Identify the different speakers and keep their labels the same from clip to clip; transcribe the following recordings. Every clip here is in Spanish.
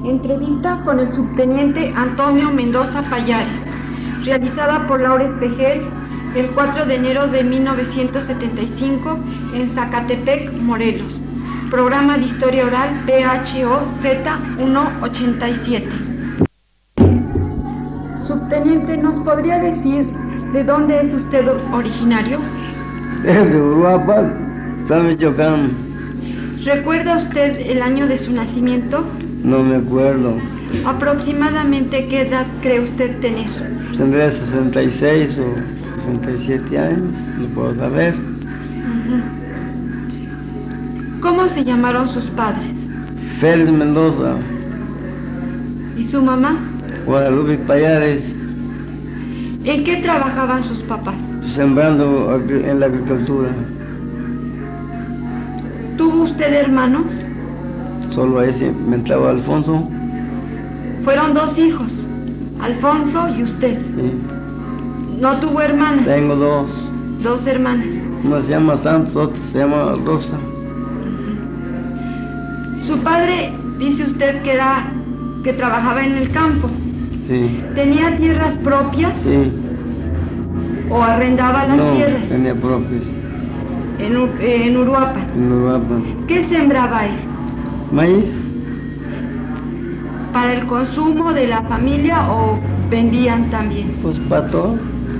Speaker 1: Entrevista con el subteniente Antonio Mendoza Pallares, realizada por Laura Espejel el 4 de enero de 1975 en Zacatepec, Morelos. Programa de Historia Oral PHOZ-187. Subteniente, ¿nos podría decir de dónde es usted originario?
Speaker 2: De Uruapan, San Michoacán.
Speaker 1: ¿Recuerda usted el año de su nacimiento?
Speaker 2: No me acuerdo.
Speaker 1: ¿Aproximadamente qué edad cree usted tener?
Speaker 2: Tendría 66 o 67 años, no puedo saber.
Speaker 1: ¿Cómo se llamaron sus padres?
Speaker 2: Félix Mendoza.
Speaker 1: ¿Y su mamá?
Speaker 2: Guadalupe Pallares.
Speaker 1: ¿En qué trabajaban sus papás?
Speaker 2: Sembrando en la agricultura.
Speaker 1: ¿Tuvo usted hermanos?
Speaker 2: Solo ese, me entraba Alfonso.
Speaker 1: Fueron 2 hijos, Alfonso y usted.
Speaker 2: Sí.
Speaker 1: ¿No tuvo hermanas?
Speaker 2: Tengo 2.
Speaker 1: 2 hermanas.
Speaker 2: Una se llama Santos, otra se llama Rosa.
Speaker 1: Su padre, dice usted que trabajaba en el campo.
Speaker 2: Sí.
Speaker 1: ¿Tenía tierras propias?
Speaker 2: Sí.
Speaker 1: ¿O arrendaba las tierras?
Speaker 2: No, tenía propios.
Speaker 1: En Uruapan.
Speaker 2: En Uruapan.
Speaker 1: ¿Qué sembraba él?
Speaker 2: Maíz.
Speaker 1: ¿Para el consumo de la familia o vendían también?
Speaker 2: Pues para todo.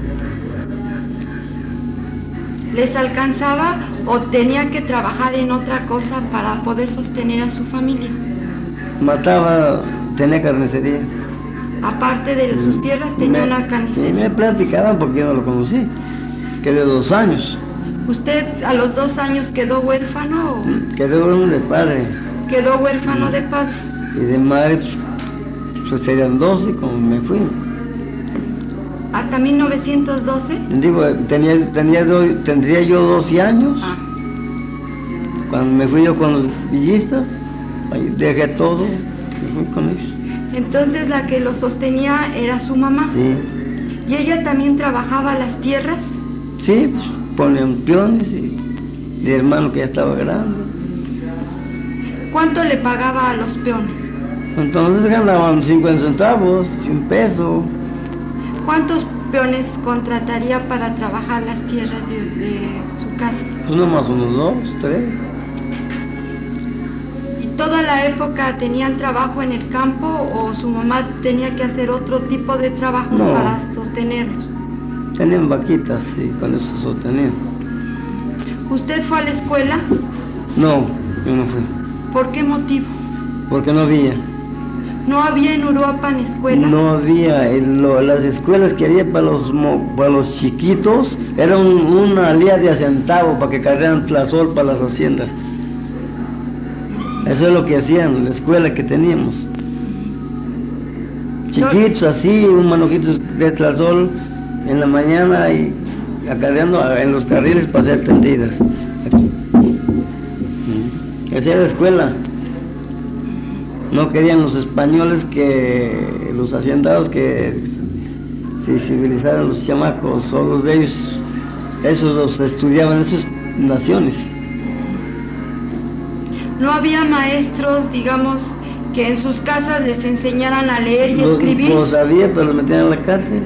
Speaker 1: ¿Les alcanzaba o tenía que trabajar en otra cosa para poder sostener a su familia?
Speaker 2: Mataba, tenía carnicería.
Speaker 1: Aparte de sus tierras, tenía una carnicería.
Speaker 2: Me platicaban porque yo no lo conocí. Quedé 2 años.
Speaker 1: ¿Usted a los 2 años quedó huérfano o...?
Speaker 2: Quedé huérfano de padre.
Speaker 1: Quedó huérfano de padre.
Speaker 2: Y de madre, pues serían 12 como me fui.
Speaker 1: ¿Hasta 1912?
Speaker 2: Digo, tendría yo 12 años. Cuando me fui yo con los villistas, ahí dejé todo y fui con ellos.
Speaker 1: Entonces la que lo sostenía era su mamá.
Speaker 2: Sí.
Speaker 1: ¿Y ella también trabajaba las tierras?
Speaker 2: Sí, pues ponían peones y mi hermano que ya estaba grande.
Speaker 1: ¿Cuánto le pagaba a los peones?
Speaker 2: Entonces ganaban 50 centavos, 1 peso.
Speaker 1: ¿Cuántos peones contrataría para trabajar las tierras de su casa?
Speaker 2: Pues nomás unos 2, 3.
Speaker 1: ¿Y toda la época tenían trabajo en el campo o su mamá tenía que hacer otro tipo de trabajo para sostenerlos?
Speaker 2: Tenían vaquitas y con eso se sostenían.
Speaker 1: ¿Usted fue a la escuela?
Speaker 2: No, yo no fui.
Speaker 1: ¿Por qué motivo?
Speaker 2: Porque no había.
Speaker 1: ¿No había en Uruapan escuela?
Speaker 2: No había. Las escuelas que había para los chiquitos era una lía de a centavo para que cargaran tlazol para las haciendas. Eso es lo que hacían en la escuela que teníamos. Chiquitos así, un manojito de tlazol en la mañana y acarreando en los carriles para hacer tendidas. Esa era la escuela. No querían los españoles los haciendados que se civilizaran los chamacos, solo de ellos, esos los estudiaban, esas naciones.
Speaker 1: ¿No había maestros, digamos, que en sus casas les enseñaran a leer y escribir?
Speaker 2: Los había, pero los metían en la cárcel.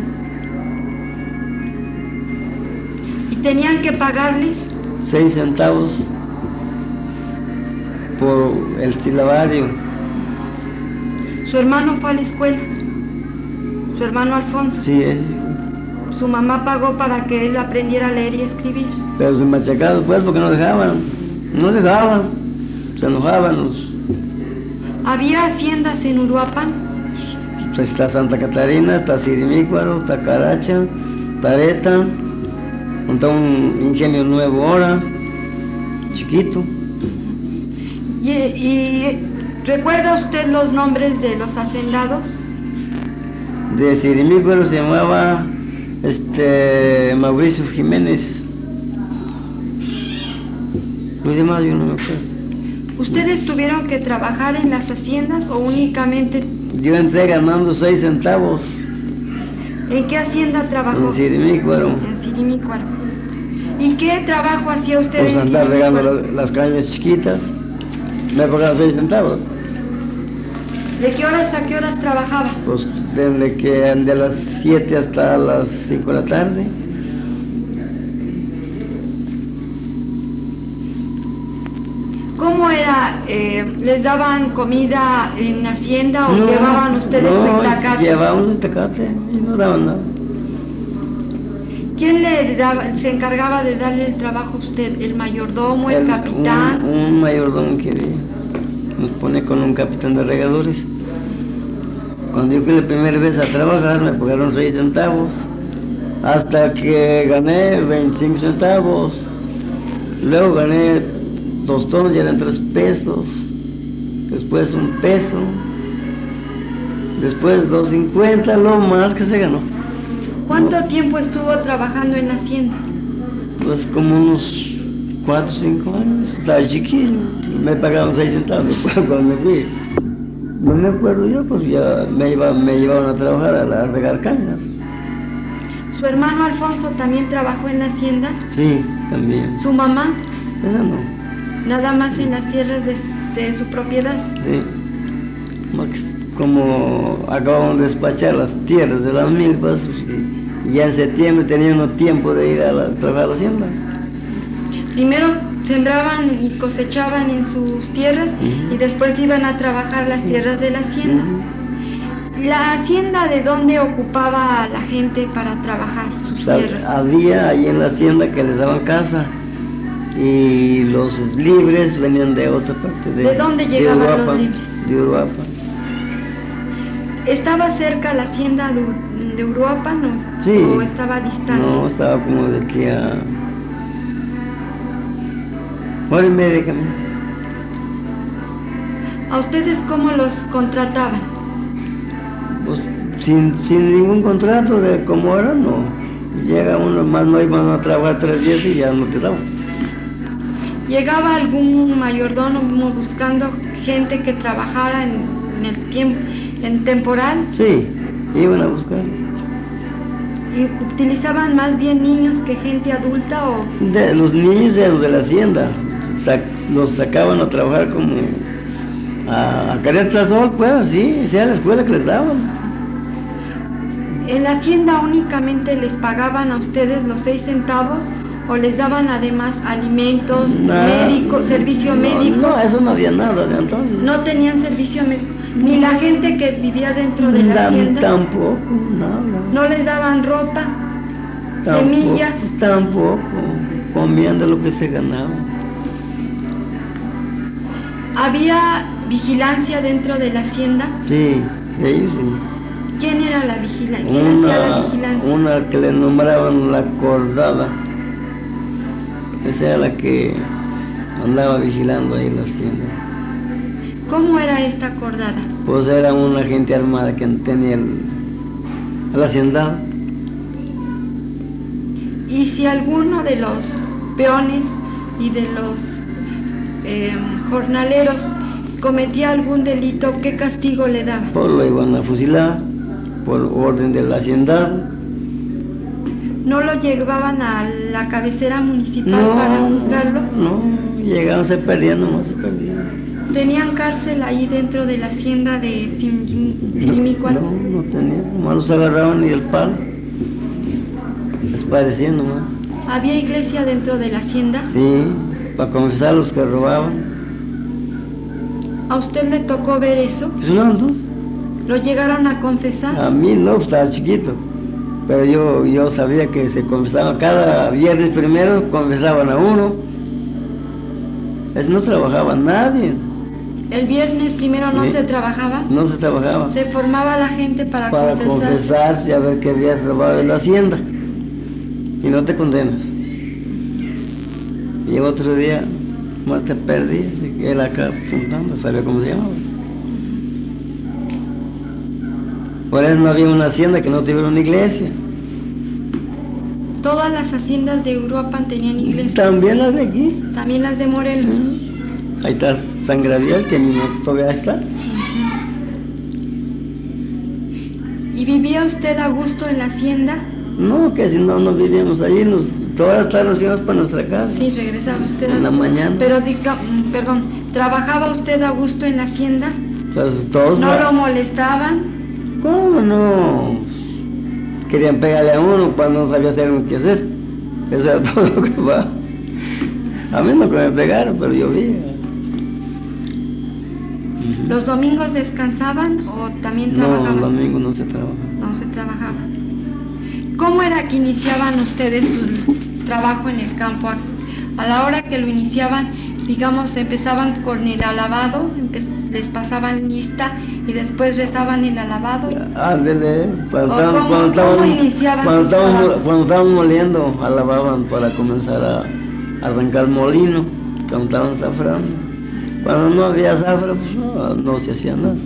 Speaker 1: ¿Y tenían que pagarles?
Speaker 2: 6 centavos por el silabario.
Speaker 1: ¿Su hermano fue a la escuela? ¿Su hermano Alfonso?
Speaker 2: Sí, es.
Speaker 1: ¿Su mamá pagó para que él aprendiera a leer y escribir?
Speaker 2: Pero se machacaron pues porque no dejaban. No dejaban. Se enojaban los...
Speaker 1: ¿Había haciendas en Uruapan?
Speaker 2: Pues está Santa Catarina, está Sirimícuaro, está Caracha, Tareta, está un ingenio nuevo ahora, chiquito.
Speaker 1: ¿Y recuerda usted los nombres de los hacendados?
Speaker 2: De Sirimícuaro se llamaba Mauricio Jiménez. Los demás yo no me acuerdo.
Speaker 1: ¿Ustedes tuvieron que trabajar en las haciendas o únicamente...?
Speaker 2: Yo entré ganando 6 centavos.
Speaker 1: ¿En qué hacienda trabajó?
Speaker 2: En Sirimícuaro.
Speaker 1: En Sirimícuaro. ¿Y qué trabajo hacía usted
Speaker 2: pues
Speaker 1: en
Speaker 2: andar
Speaker 1: Sirimícuaro?
Speaker 2: regando las cañas chiquitas. Me pagaban 6 centavos.
Speaker 1: ¿De qué horas a qué horas trabajaba?
Speaker 2: Pues desde que de las 7 hasta las 5 de la tarde.
Speaker 1: ¿Cómo era? ¿Les daban comida en la hacienda o llevaban ustedes su itacate?
Speaker 2: Llevábamos itacate y no daban nada.
Speaker 1: ¿Quién se encargaba de darle el trabajo a usted? ¿El mayordomo, el capitán?
Speaker 2: Un mayordomo que nos pone con un capitán de regadores. Cuando yo fui la primera vez a trabajar me pagaron 6 centavos, hasta que gané 25 centavos. Luego gané tostones, ya eran 3 pesos, después 1 peso, después 2.50, lo más que se ganó.
Speaker 1: ¿Cuánto tiempo estuvo trabajando en la hacienda?
Speaker 2: Pues como unos 4 o 5 años, estaba chiquillo, me pagaban 6 centavos cuando me fui. No me acuerdo yo, pues ya me llevaban a trabajar a regar cañas.
Speaker 1: ¿Su hermano Alfonso también trabajó en la hacienda?
Speaker 2: Sí, también.
Speaker 1: ¿Su mamá?
Speaker 2: Esa no.
Speaker 1: Nada más en las tierras de su propiedad.
Speaker 2: Sí. Como acabamos de despachar las tierras de las milpas, y ya en septiembre tenían tiempo de ir a trabajar a la hacienda.
Speaker 1: Primero sembraban y cosechaban en sus tierras y después iban a trabajar las tierras de la hacienda. ¿La hacienda de dónde ocupaba a la gente para trabajar sus tierras?
Speaker 2: Había ahí en la hacienda que les daban casa y los libres venían de otra parte.
Speaker 1: ¿De dónde llegaban
Speaker 2: Uruapa,
Speaker 1: los libres?
Speaker 2: De Uruapa.
Speaker 1: ¿Estaba cerca la hacienda de Uruapa, no?
Speaker 2: Sí.
Speaker 1: ¿O estaba distante?
Speaker 2: No, estaba como de aquí a 1.5 de camino.
Speaker 1: ¿A ustedes cómo los contrataban?
Speaker 2: Pues sin ningún contrato de cómo era, no. Llega uno más, no iban a trabajar 3 días y ya no te daban.
Speaker 1: ¿Llegaba algún mayordomo buscando gente que trabajara en el tiempo, en temporal?
Speaker 2: Sí, iban a buscar.
Speaker 1: ¿Y utilizaban más bien niños que gente adulta o...?
Speaker 2: Los niños de los de la hacienda, los sacaban a trabajar como a Caretasol, pues así, sea la escuela que les daban.
Speaker 1: ¿En la hacienda únicamente les pagaban a ustedes los 6 centavos o les daban además alimentos, médicos, servicio médico?
Speaker 2: No, eso no había nada de entonces.
Speaker 1: ¿No tenían servicio médico? ¿Ni la gente que vivía dentro de la hacienda?
Speaker 2: Tampoco, nada.
Speaker 1: ¿No les daban ropa, semillas?
Speaker 2: Tampoco, comían de lo que se ganaba.
Speaker 1: ¿Había vigilancia dentro de la hacienda?
Speaker 2: Sí, ellos sí.
Speaker 1: ¿Quién era la vigilancia? ¿Quién hacía la vigilancia?
Speaker 2: Una que le nombraban la cordada. Esa era la que andaba vigilando ahí en la hacienda.
Speaker 1: ¿Cómo era esta cordada?
Speaker 2: Pues era una gente armada que tenía el hacendado.
Speaker 1: ¿Y si alguno de los peones y de los jornaleros cometía algún delito, qué castigo le daba?
Speaker 2: Pues lo iban a fusilar por orden del hacendado.
Speaker 1: ¿No lo llevaban a la cabecera municipal para juzgarlo?
Speaker 2: No, llegaban, se perdían, nomás se perdían.
Speaker 1: ¿Tenían cárcel ahí dentro de la hacienda de Simicuán?
Speaker 2: No tenían, nomás los agarraban y el palo. Les parecía nomás.
Speaker 1: ¿Había iglesia dentro de la hacienda?
Speaker 2: Sí, para confesar a los que robaban.
Speaker 1: ¿A usted le tocó ver eso?
Speaker 2: Pues no, entonces.
Speaker 1: ¿Lo llegaron a confesar?
Speaker 2: A mí no, estaba chiquito. Pero yo sabía que se confesaban, cada viernes primero confesaban a uno. No trabajaba nadie.
Speaker 1: ¿El viernes primero no se trabajaba?
Speaker 2: No se trabajaba.
Speaker 1: Se formaba la gente para
Speaker 2: confesarse a ver qué habías robado en la hacienda. Y no te condenas. Y otro día más te perdí, él acá apuntando, sabía cómo se llamaba. Por eso no había una hacienda que no tuviera una iglesia.
Speaker 1: ¿Todas las haciendas de Uruapan tenían iglesia?
Speaker 2: También las de aquí.
Speaker 1: ¿También las de Morelos?
Speaker 2: Ahí está San Gabriel, que todavía está.
Speaker 1: ¿Y vivía usted a gusto en la hacienda?
Speaker 2: No, que si no vivíamos allí, todas las tardes nos íbamos para nuestra casa.
Speaker 1: Sí, regresaba usted
Speaker 2: en la mañana.
Speaker 1: Pero, perdón, ¿trabajaba usted a gusto en la hacienda?
Speaker 2: Entonces todos...
Speaker 1: ¿No lo molestaban?
Speaker 2: ¿Cómo no? Querían pegarle a uno cuando no sabía hacer qué hacer. Eso era todo lo que va. A mí no que me pegaron, pero yo vi.
Speaker 1: ¿Los domingos descansaban o también trabajaban?
Speaker 2: No, los domingos no se trabajaba.
Speaker 1: No se trabajaba. ¿Cómo era que iniciaban ustedes su trabajo en el campo? A la hora que lo iniciaban, digamos, empezaban con el alabado, les pasaban lista y después rezaban el alabado.
Speaker 2: Ándele,
Speaker 1: ¿Cómo iniciaban sus trabajos?
Speaker 2: cuando estábamos moliendo, alababan para comenzar a arrancar el molino, cuando estaban zafrando. Cuando no había zafra, pues no se hacía nada.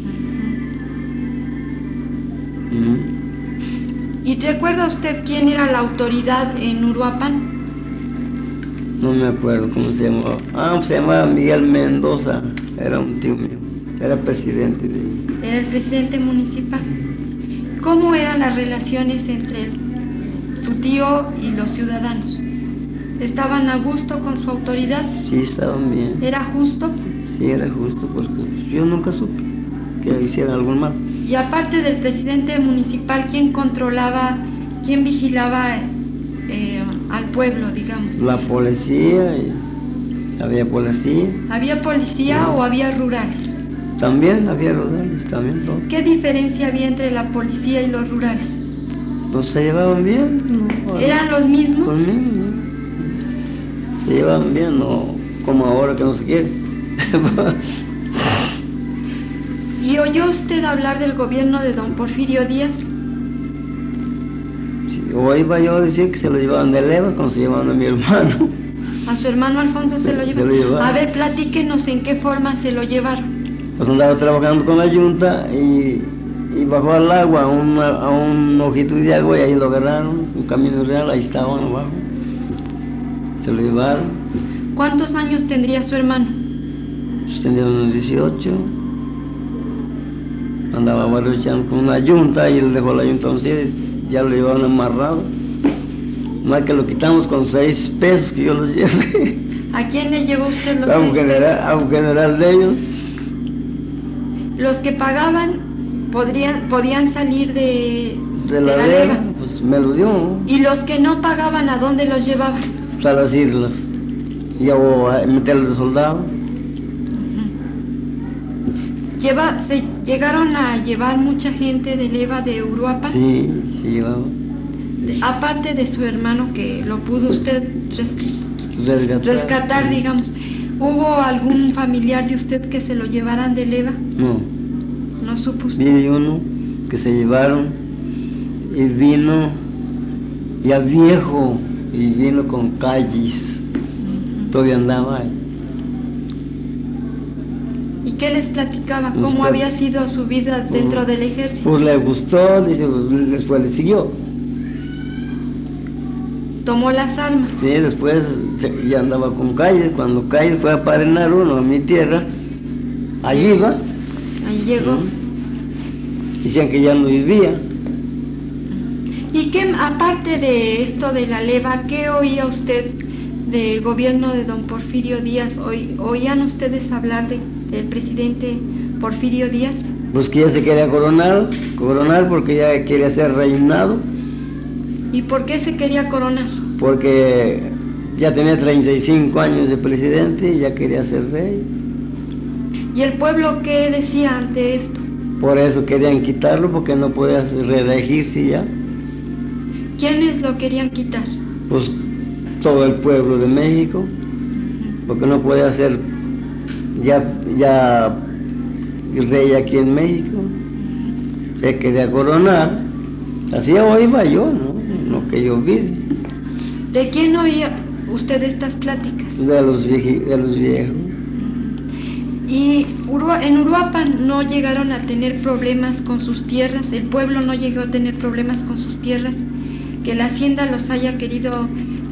Speaker 1: ¿Y recuerda usted quién era la autoridad en Uruapan?
Speaker 2: No me acuerdo cómo se llamaba. Se llamaba Miguel Mendoza, era un tío mío, era presidente de...
Speaker 1: Era el presidente municipal. ¿Cómo eran las relaciones entre su tío y los ciudadanos? ¿Estaban a gusto con su autoridad?
Speaker 2: Sí, estaban bien.
Speaker 1: ¿Era justo?
Speaker 2: Sí, era justo, porque yo nunca supe que hicieran algún mal.
Speaker 1: Y aparte del presidente municipal, ¿quién controlaba, quién vigilaba al pueblo, digamos?
Speaker 2: La policía, había policía.
Speaker 1: ¿Había policía o había rurales?
Speaker 2: También había rurales, también todo.
Speaker 1: ¿Qué diferencia había entre la policía y los rurales?
Speaker 2: Pues se llevaban bien. ¿No?
Speaker 1: ¿Eran los mismos?
Speaker 2: Los mismos, ¿no? Se llevaban bien, no como ahora que no se quiere.
Speaker 1: ¿Y oyó usted hablar del gobierno de don Porfirio Díaz?
Speaker 2: Sí, oiba yo decir que se lo llevaban de lejos cuando se llevaban a mi hermano.
Speaker 1: ¿A su hermano Alfonso se lo llevaron? A ver, platíquenos en qué forma se lo llevaron.
Speaker 2: Pues andaba trabajando con la yunta y bajó al agua a un ojito de agua y ahí lo agarraron, un camino real, ahí estaban abajo. Se lo llevaron.
Speaker 1: ¿Cuántos años tendría su hermano?
Speaker 2: Pues tenía unos 18. Andaba barrochando con una yunta y él dejó la yunta a ustedes, ya lo llevaban amarrado. Más que lo quitamos con 6 pesos que yo los llevé.
Speaker 1: ¿A quién le llevó usted los 6
Speaker 2: pesos? A un general de ellos.
Speaker 1: Los que pagaban podían salir de
Speaker 2: la leva, pues me lo dio.
Speaker 1: ¿Y los que no pagaban, a dónde los llevaban?
Speaker 2: Pues a las islas. Y a meterlos de soldado.
Speaker 1: ¿Se llegaron a llevar mucha gente de leva de Uruapan?
Speaker 2: Sí, se llevaba.
Speaker 1: Aparte de su hermano que lo pudo usted rescatar, digamos, ¿hubo algún familiar de usted que se lo llevaran de leva?
Speaker 2: No.
Speaker 1: ¿No supo usted?
Speaker 2: Vi uno que se llevaron y vino ya viejo y vino con calles. Todavía andaba ahí.
Speaker 1: ¿Y qué les platicaba? ¿Cómo había sido su vida dentro del ejército?
Speaker 2: Pues le gustó, después le siguió.
Speaker 1: ¿Tomó las armas?
Speaker 2: Sí, después ya andaba con Calles. Cuando Calles fue a parenar uno a mi tierra, allí iba.
Speaker 1: Ahí llegó.
Speaker 2: Decían que ya no vivía.
Speaker 1: ¿Y qué, aparte de esto de la leva, qué oía usted del gobierno de don Porfirio Díaz? ¿Oían ustedes hablar del presidente Porfirio Díaz?
Speaker 2: Pues que ya se quería coronar porque ya quería ser reinado.
Speaker 1: ¿Y por qué se quería coronar?
Speaker 2: Porque ya tenía 35 años de presidente y ya quería ser rey.
Speaker 1: ¿Y el pueblo qué decía ante esto?
Speaker 2: Por eso querían quitarlo, porque no podía reelegirse ya.
Speaker 1: ¿Quiénes lo querían quitar?
Speaker 2: Pues todo el pueblo de México, porque no podía ser ya el rey aquí en México. Se quería coronar. Así iba yo, ¿no? Lo que yo vi.
Speaker 1: ¿De quién oía usted estas pláticas?
Speaker 2: De los viejos.
Speaker 1: ¿Y en Uruapan no llegaron a tener problemas con sus tierras? ¿El pueblo no llegó a tener problemas con sus tierras? ¿Que la hacienda los haya querido,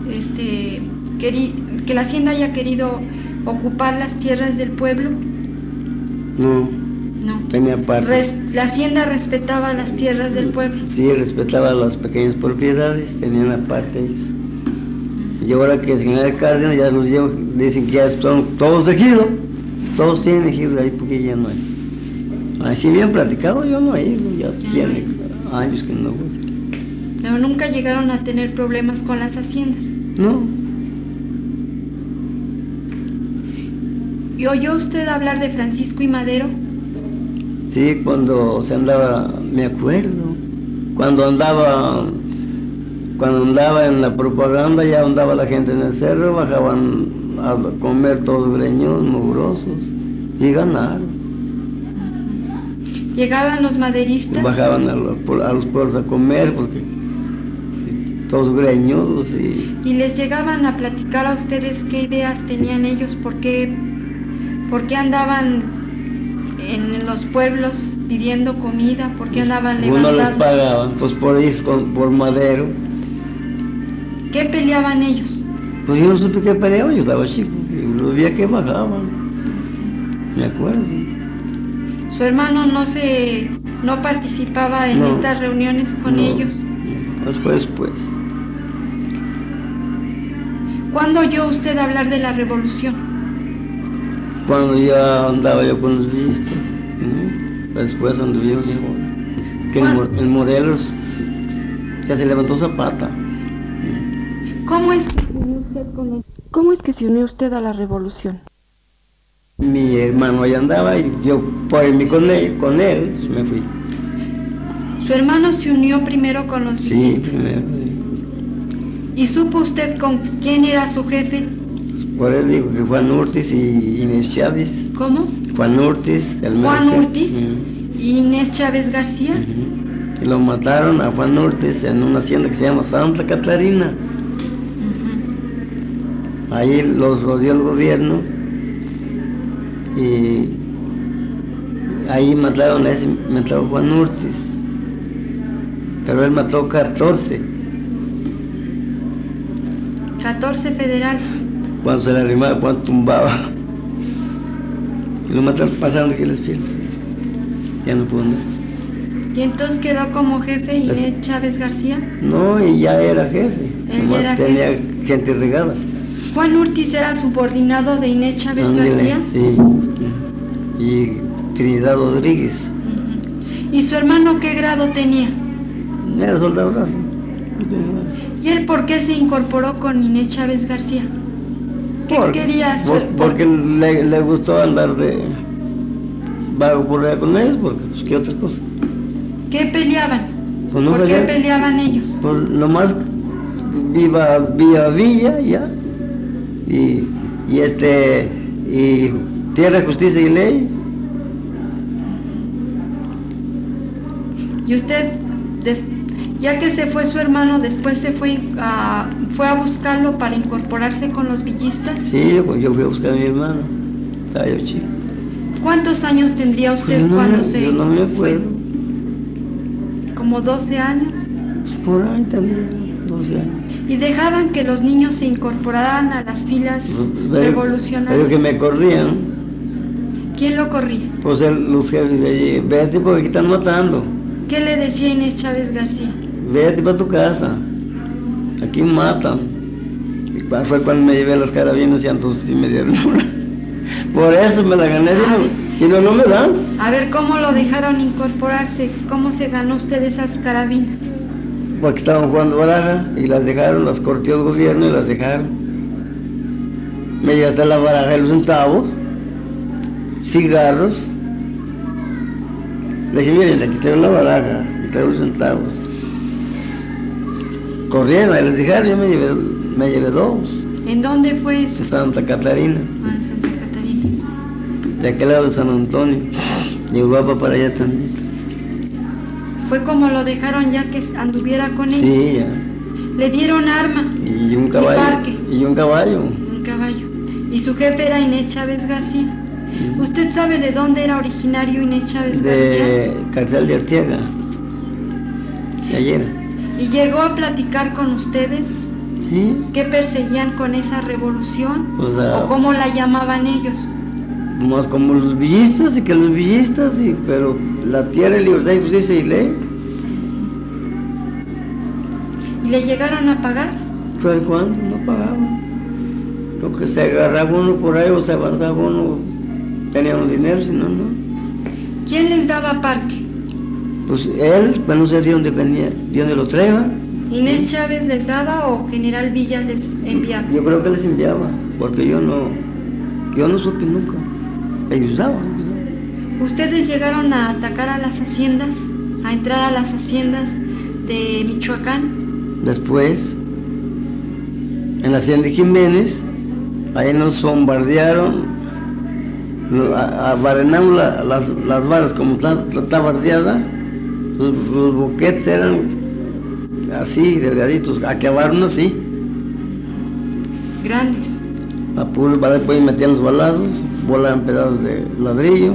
Speaker 1: que la hacienda haya querido ocupar las tierras del pueblo?
Speaker 2: No. Tenía parte.
Speaker 1: ¿La hacienda respetaba las tierras del pueblo?
Speaker 2: Sí, respetaba las pequeñas propiedades, tenían la parte ellos. Y ahora que el general Cárdenas ya nos dicen que ya son todos ejidos, todos tienen ejidos ahí porque ya no hay. Así bien platicado, yo no he ido, ya tiene años que no voy.
Speaker 1: Pero nunca llegaron a tener problemas con las haciendas.
Speaker 2: No,
Speaker 1: ¿Y oyó usted hablar de Francisco y Madero?
Speaker 2: sí, cuando se andaba, me acuerdo, cuando andaba en la propaganda, ya andaba la gente en el cerro, bajaban a comer todos greñudos, mugrosos, y ganaron.
Speaker 1: ¿Llegaban los maderistas?
Speaker 2: Bajaban a los pueblos a comer, porque todos greñudos
Speaker 1: ¿Y les llegaban a platicar a ustedes qué ideas tenían ellos? ¿Por qué andaban en los pueblos pidiendo comida? ¿Por qué andaban levantados?
Speaker 2: Uno les pagaban, pues por eso, por Madero.
Speaker 1: ¿Qué peleaban ellos?
Speaker 2: Pues yo no supe qué peleaban, yo estaba chico, y los vi que bajaban, me acuerdo.
Speaker 1: ¿Su hermano no participaba en estas reuniones con ellos?
Speaker 2: Después.
Speaker 1: ¿Cuándo oyó usted hablar de la revolución?
Speaker 2: Cuando ya andaba yo con los villistas, después anduvimos que el Morelos ya se levantó Zapata.
Speaker 1: ¿Cómo es que se unió usted a la revolución?
Speaker 2: Mi hermano ahí andaba y yo por irme con él me fui.
Speaker 1: ¿Su hermano se unió primero con los villistas?
Speaker 2: Sí, primero.
Speaker 1: ¿Y supo usted con quién era su jefe?
Speaker 2: Por él dijo que Juan Urtiz y Inés Chávez.
Speaker 1: ¿Cómo?
Speaker 2: Juan Urtiz, el
Speaker 1: Juan
Speaker 2: médico.
Speaker 1: Urtiz y Inés Chávez García.
Speaker 2: Y lo mataron a Juan Urtiz en una hacienda que se llama Santa Catarina. Ahí los rodeó el gobierno y ahí mataron a Juan Urtiz, pero él mató 14
Speaker 1: federales.
Speaker 2: Cuando se le arrimaba, cuando tumbaba, y lo mataron pasando aquí las filas, ya no pudo andar.
Speaker 1: ¿Y entonces quedó como jefe Inés Chávez García?
Speaker 2: No, y ya era jefe, nomás tenía gente regada.
Speaker 1: ¿Juan Urtiz era subordinado de Inés Chávez García?
Speaker 2: Sí, y Trinidad Rodríguez.
Speaker 1: ¿Y su hermano qué grado tenía?
Speaker 2: Era soldado raso.
Speaker 1: ¿Y él por qué se incorporó con Inés Chávez García? ¿Qué quería su hermano?
Speaker 2: Porque le gustó andar de vago por allá con ellos, porque pues qué otra cosa.
Speaker 1: ¿Qué peleaban?
Speaker 2: Pues no
Speaker 1: ¿Por qué peleaban ellos?
Speaker 2: Pues nomás viva Villa ya. Y tierra, justicia y ley.
Speaker 1: Y usted, ya que se fue su hermano, después fue a buscarlo para incorporarse con los villistas.
Speaker 2: Sí, yo fui a buscar a mi hermano, estaba yo chico.
Speaker 1: ¿Cuántos años tendría usted cuando se
Speaker 2: yo no me acuerdo.
Speaker 1: ¿Como 12 años?
Speaker 2: Pues por ahí tendría 12 años.
Speaker 1: ¿Y dejaban que los niños se incorporaran a las filas revolucionarias?
Speaker 2: Pero que me corrían.
Speaker 1: ¿Quién lo corría?
Speaker 2: Pues los jefes de allí, vete porque están matando.
Speaker 1: ¿Qué le decía Inés Chávez García?
Speaker 2: Vete para tu casa, aquí matan. Y fue cuando me llevé las carabinas y entonces sí me dieron una. Por eso me la gané, si no me dan.
Speaker 1: A ver, ¿cómo lo dejaron incorporarse? ¿Cómo se ganó usted esas carabinas?
Speaker 2: Porque estaban jugando baraja y las dejaron, las cortó el gobierno y las dejaron. Me llevaste la baraja de los centavos, cigarros. Le dije, miren, le quitaron la baraja, quitaron los centavos. Corrieron, ahí les dejaron, yo me llevé 2.
Speaker 1: ¿En dónde fue eso?
Speaker 2: En Santa Catarina.
Speaker 1: En Santa Catarina.
Speaker 2: De aquel lado de San Antonio. Mi papá para allá también.
Speaker 1: ¿Fue como lo dejaron ya que anduviera con ellos?
Speaker 2: Sí, ya.
Speaker 1: ¿Le dieron arma?
Speaker 2: Y un caballo.
Speaker 1: Y
Speaker 2: un caballo.
Speaker 1: Un caballo. ¿Y su jefe era Inés Chávez García? Sí. ¿Usted sabe de dónde era originario Inés Chávez García?
Speaker 2: De Cartel de Arteaga. De ayer.
Speaker 1: ¿Y llegó a platicar con ustedes?
Speaker 2: Sí.
Speaker 1: ¿Qué perseguían con esa revolución?
Speaker 2: ¿O
Speaker 1: cómo la llamaban ellos?
Speaker 2: Más como los villistas, pero la tierra, libertad y justicia y ley.
Speaker 1: ¿Y le llegaron a pagar?
Speaker 2: Pues cuando no pagaban. Lo que se agarraba uno por ahí o se avanzaba uno, teníamos dinero, si no, no.
Speaker 1: ¿Quién les daba parte?
Speaker 2: Pues él, pues no sé de dónde venía, de dónde lo traía.
Speaker 1: ¿Inés Chávez les daba o General Villa les enviaba?
Speaker 2: Yo creo que les enviaba, porque yo no supe nunca. Ellos daban.
Speaker 1: ¿Ustedes llegaron a atacar a las haciendas, a entrar a las haciendas de Michoacán?
Speaker 2: Después, en la hacienda de Jiménez, ahí nos bombardearon, barrenamos las varas como está bardeada, los boquetes eran así, delgaditos, acabaron así.
Speaker 1: Grandes.
Speaker 2: A puro después metían los balazos, volaban pedazos de ladrillo.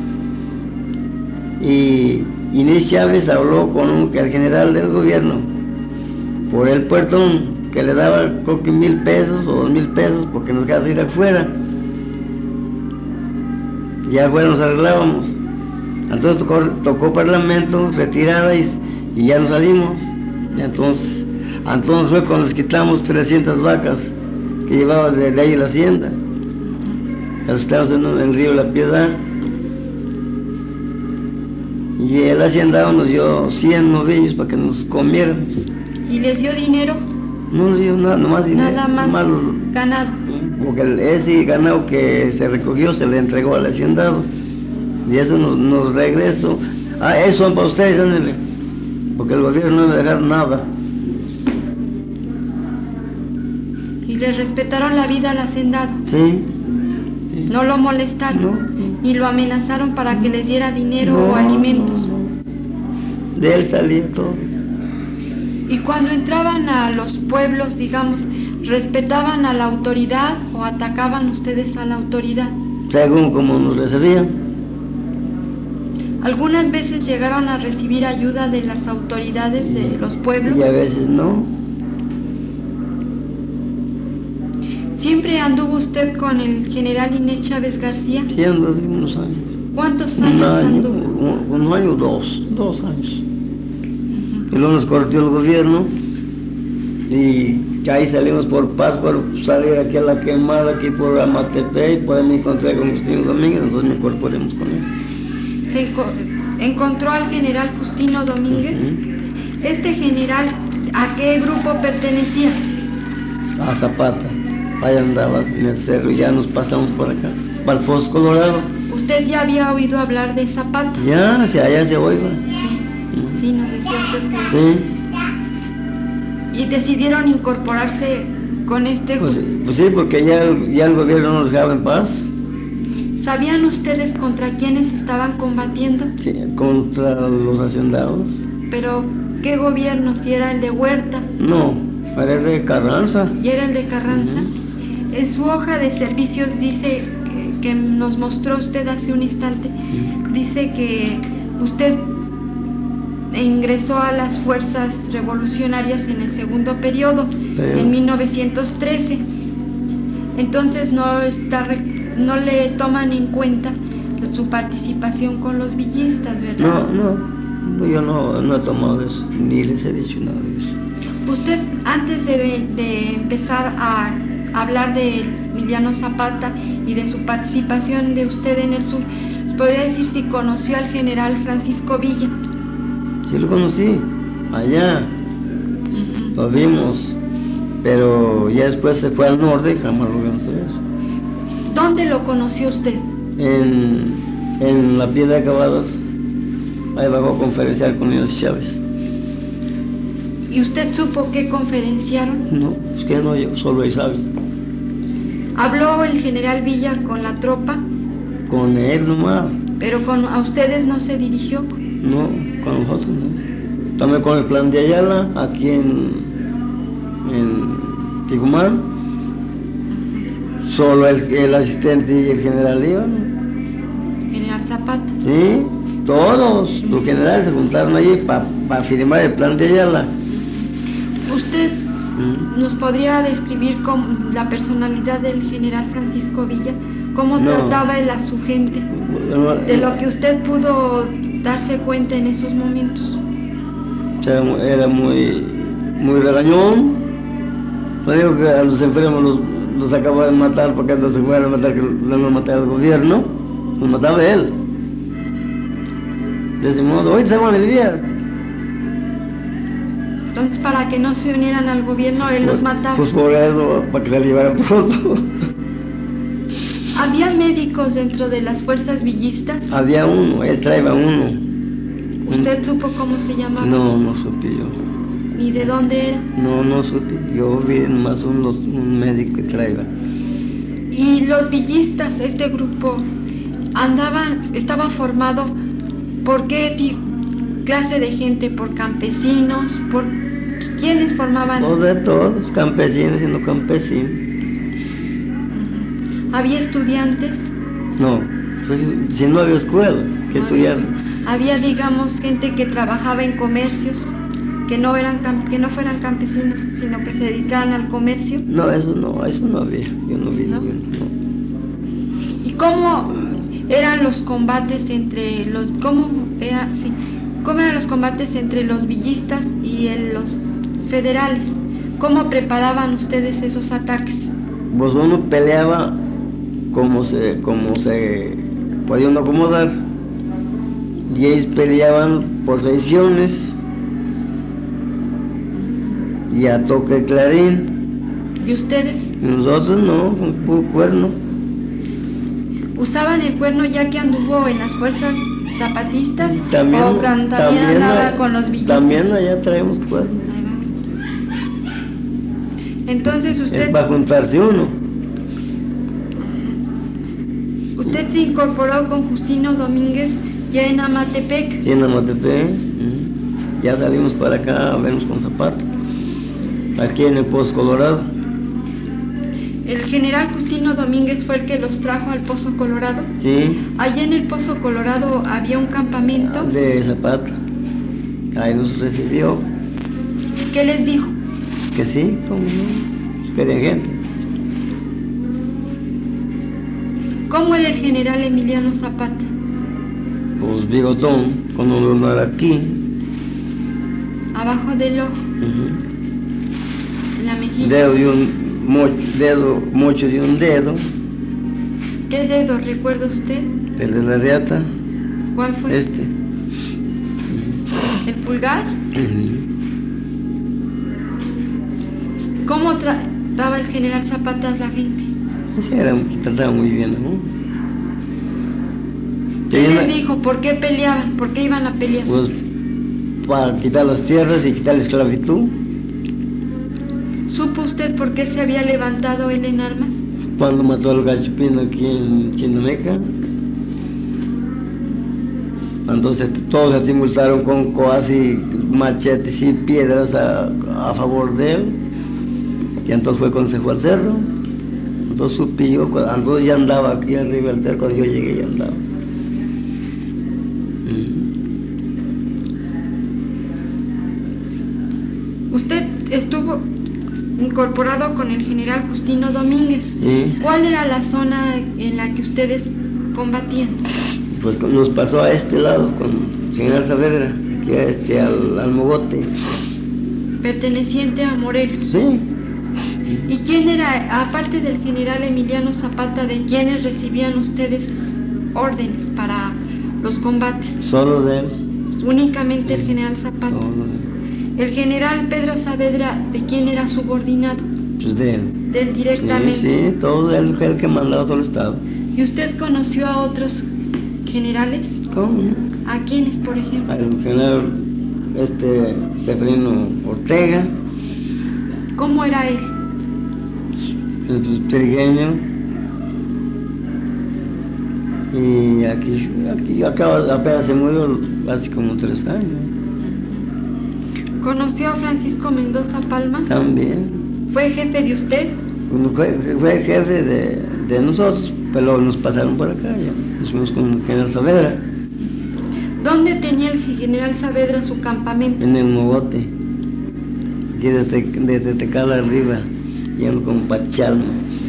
Speaker 2: Y Inés Chávez habló con el general del gobierno por el puertón, que le daba creo que 1,000 pesos o 2,000 pesos porque nos quedaba ir afuera. Ya afuera nos arreglábamos. Entonces tocó parlamento, retirada y ya nos salimos. Y entonces fue cuando les quitamos 300 vacas que llevaba de ahí la hacienda. Las quitamos en el río La Piedad. Y el hacendado nos dio 100 novillos para que nos comiéramos.
Speaker 1: ¿Y les dio dinero?
Speaker 2: No nos dio nada, nomás dinero.
Speaker 1: Nada más ganado.
Speaker 2: Porque ese ganado que se recogió se le entregó al hacendado. Y eso nos regresó. Eso son para ustedes, ándale. Porque el gobierno no debe dejar nada.
Speaker 1: ¿Y les respetaron la vida al hacendado?
Speaker 2: Sí.
Speaker 1: ¿No lo molestaron?
Speaker 2: No.
Speaker 1: ¿Ni lo amenazaron para que les diera dinero o alimentos?
Speaker 2: No. De él salía todo.
Speaker 1: Y cuando entraban a los pueblos, digamos, ¿respetaban a la autoridad o atacaban ustedes a la autoridad?
Speaker 2: Según como nos recibían.
Speaker 1: Algunas veces llegaron a recibir ayuda de las autoridades de los pueblos.
Speaker 2: Y a veces no.
Speaker 1: ¿Siempre anduvo usted con el general Inés Chávez García?
Speaker 2: Sí, anduve unos años.
Speaker 1: ¿Cuántos años anduvo?
Speaker 2: Un año o dos años. Y luego nos corrió el gobierno y ahí salimos por Pátzcuaro, salir aquí a la quemada, aquí por Amatepec, y por ahí me encontré con Justino Domínguez, nosotros nos incorporamos con él.
Speaker 1: ¿Se encontró al general Justino Domínguez? ¿Este general a qué grupo pertenecía?
Speaker 2: A Zapata. Allá andaba en el cerro, ya nos pasamos por acá, para el Foz Colorado.
Speaker 1: ¿Usted ya había oído hablar de Zapata?
Speaker 2: Ya, allá se oiga.
Speaker 1: Sí, nos decía usted que...
Speaker 2: Sí.
Speaker 1: ¿Y decidieron incorporarse con este grupo?
Speaker 2: Pues sí, porque ya el gobierno no nos dejaba en paz.
Speaker 1: ¿Sabían ustedes contra quiénes estaban combatiendo?
Speaker 2: Sí, contra los hacendados.
Speaker 1: ¿Pero qué gobierno? ¿Si era el de Huerta?
Speaker 2: No, era el de Carranza.
Speaker 1: ¿Y era el de Carranza? En su hoja de servicios dice, que nos mostró usted hace un instante, dice que usted ingresó a las fuerzas revolucionarias en el segundo periodo, en 1913. Entonces no le toman en cuenta su participación con los villistas, ¿verdad?
Speaker 2: No, yo no he tomado eso, ni les he dicho nada de eso.
Speaker 1: Usted, antes de empezar a hablar de Emiliano Zapata y de su participación de usted en el sur, ¿podría decir si conoció al general Francisco Villa?
Speaker 2: Sí lo conocí, allá, lo vimos, pero ya después se fue al norte y jamás lo vimos a ver.
Speaker 1: ¿Dónde lo conoció usted?
Speaker 2: En la Piedra de Acabadas, ahí bajó a conferenciar con Inés Chávez.
Speaker 1: ¿Y usted supo qué conferenciaron?
Speaker 2: No, es que no, yo solo ahí sabe.
Speaker 1: ¿Habló el general Villa con la tropa?
Speaker 2: Con él nomás.
Speaker 1: ¿Pero a ustedes no se dirigió?
Speaker 2: No, con nosotros no. También con el plan de Ayala, aquí en Ticumán. Solo el asistente y el general iban.
Speaker 1: ¿General Zapata?
Speaker 2: Sí, todos los generales se juntaron allí para firmar el plan de Ayala.
Speaker 1: ¿Usted nos podría describir la personalidad del general Francisco Villa? ¿Cómo trataba él a su gente? De lo que usted pudo darse cuenta en esos momentos.
Speaker 2: Era muy regañón. No digo que a los enfermos los acababa de matar porque antes se fueran a matar, que no mataba el gobierno, los mataba él. De ese modo, hoy se van a aliviar.
Speaker 1: Entonces, para que no se unieran al gobierno, él los mataba.
Speaker 2: Pues por eso, para que la llevaran pronto.
Speaker 1: ¿Había médicos dentro de las fuerzas villistas?
Speaker 2: Había uno, él traía uno.
Speaker 1: ¿Usted supo cómo se llamaba?
Speaker 2: No, no supe yo.
Speaker 1: ¿Y de dónde era?
Speaker 2: No, no supe. Yo vi nomás un médico que traía.
Speaker 1: ¿Y los villistas, este grupo, estaba formado por qué clase de gente? ¿Por campesinos? ¿Por quiénes formaban?
Speaker 2: Pues de todos, campesinos y no campesinos.
Speaker 1: ¿Había estudiantes?
Speaker 2: No, si no había escuela, que estudiar.
Speaker 1: Había, digamos, gente que trabajaba en comercios, que no fueran campesinos, sino que se dedicaran al comercio.
Speaker 2: No, eso no había. Yo no vi.
Speaker 1: ¿No?
Speaker 2: No.
Speaker 1: ¿Y cómo eran los combates entre cómo eran los combates entre los villistas y los federales? ¿Cómo preparaban ustedes esos ataques?
Speaker 2: Pues uno peleaba como se podía uno acomodar, y ellos peleaban por secciones y a toque de clarín.
Speaker 1: ¿Y ustedes?
Speaker 2: Nosotros no, con puro cuerno.
Speaker 1: ¿Usaban el cuerno ya que anduvo en las fuerzas zapatistas?
Speaker 2: También,
Speaker 1: ¿O también andaba con los villistas?
Speaker 2: También allá traemos cuerno.
Speaker 1: Entonces usted...
Speaker 2: Es para juntarse uno.
Speaker 1: Usted se incorporó con Justino Domínguez ya en Amatepec.
Speaker 2: Sí, en Amatepec. Ya salimos para acá a vernos con Zapata. Aquí en el Pozo Colorado.
Speaker 1: ¿El general Justino Domínguez fue el que los trajo al Pozo Colorado?
Speaker 2: Sí.
Speaker 1: Allá en el Pozo Colorado había un campamento.
Speaker 2: De Zapata. Ahí nos recibió.
Speaker 1: ¿Qué les dijo?
Speaker 2: Que sí, como no. Querían gente.
Speaker 1: ¿Cómo era el general Emiliano Zapata?
Speaker 2: Pues bigotón, cuando no era aquí.
Speaker 1: Abajo del ojo. En la mejilla.
Speaker 2: Dedo mocho de un dedo.
Speaker 1: ¿Qué dedo recuerda usted?
Speaker 2: El de la reata.
Speaker 1: ¿Cuál fue?
Speaker 2: Este.
Speaker 1: ¿El pulgar? ¿Cómo trataba el general Zapata a la gente?
Speaker 2: Sí, trataba muy bien, ¿no?
Speaker 1: ¿Qué les dijo? ¿Por qué peleaban? ¿Por qué iban a pelear?
Speaker 2: Pues para quitar las tierras y quitar la esclavitud.
Speaker 1: ¿Supo usted por qué se había levantado él en armas?
Speaker 2: Cuando mató al Gachupino aquí en Chinameca. Entonces todos se impulsaron con coas y machetes y piedras a favor de él. Y entonces fue cuando se fue al cerro. Entonces supe yo, entonces ya andaba aquí arriba del cerro, cuando yo llegué ya andaba.
Speaker 1: Usted estuvo incorporado con el general Justino Domínguez.
Speaker 2: Sí.
Speaker 1: ¿Cuál era la zona en la que ustedes combatían?
Speaker 2: Pues nos pasó a este lado con el general Saavedra, aquí al Mogote.
Speaker 1: Perteneciente a Morelos.
Speaker 2: Sí.
Speaker 1: ¿Y quién era, aparte del general Emiliano Zapata, de quiénes recibían ustedes órdenes para los combates?
Speaker 2: Solo de él.
Speaker 1: Únicamente el general Zapata.
Speaker 2: Solo de él.
Speaker 1: ¿El general Pedro Saavedra, de quién era subordinado?
Speaker 2: Pues de él.
Speaker 1: De él directamente.
Speaker 2: Sí, todo él fue el que mandaba todo el estado.
Speaker 1: ¿Y usted conoció a otros generales?
Speaker 2: ¿Cómo?
Speaker 1: ¿A quiénes, por ejemplo?
Speaker 2: Al general Seferino Ortega.
Speaker 1: ¿Cómo era él?
Speaker 2: El trigueño. Y aquí apenas se murió hace como 3 años.
Speaker 1: ¿Conoció a Francisco Mendoza Palma?
Speaker 2: También.
Speaker 1: ¿Fue jefe de usted?
Speaker 2: Fue jefe de nosotros, pero nos pasaron por acá ya. Nos fuimos con el general Saavedra.
Speaker 1: ¿Dónde tenía el general Saavedra su campamento?
Speaker 2: En el Mogote. Aquí desde Tecala arriba, yendo con Pachalma.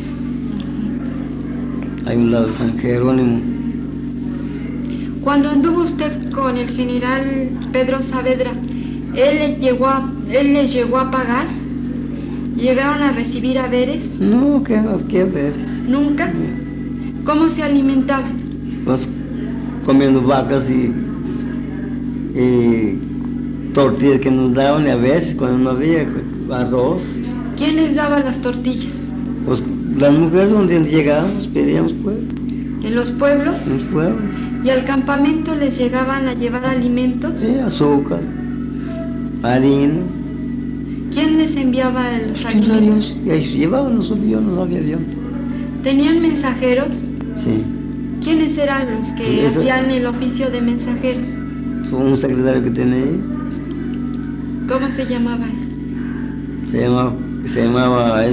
Speaker 2: Hay un lado de San Jerónimo.
Speaker 1: Cuando anduvo usted con el general Pedro Saavedra, ¿él les llegó a pagar? ¿Llegaron a recibir haberes?
Speaker 2: No, ¿qué haberes?
Speaker 1: ¿Nunca? ¿Cómo se alimentaban?
Speaker 2: Pues comiendo vacas y tortillas que nos daban, y a veces cuando no había arroz.
Speaker 1: ¿Quién les daba las tortillas?
Speaker 2: Pues las mujeres donde llegábamos pedíamos pues.
Speaker 1: ¿En los pueblos?
Speaker 2: En los pueblos.
Speaker 1: ¿Y al campamento les llegaban a llevar alimentos?
Speaker 2: Sí, azúcar, harina.
Speaker 1: ¿Quién les enviaba los alimentos?
Speaker 2: Y ahí se llevaban los aviones, no había avión.
Speaker 1: ¿Tenían mensajeros?
Speaker 2: Sí.
Speaker 1: ¿Quiénes eran los que hacían el oficio de mensajeros?
Speaker 2: Fue un secretario que tenía ahí.
Speaker 1: ¿Cómo se llamaba él?
Speaker 2: Se llamaba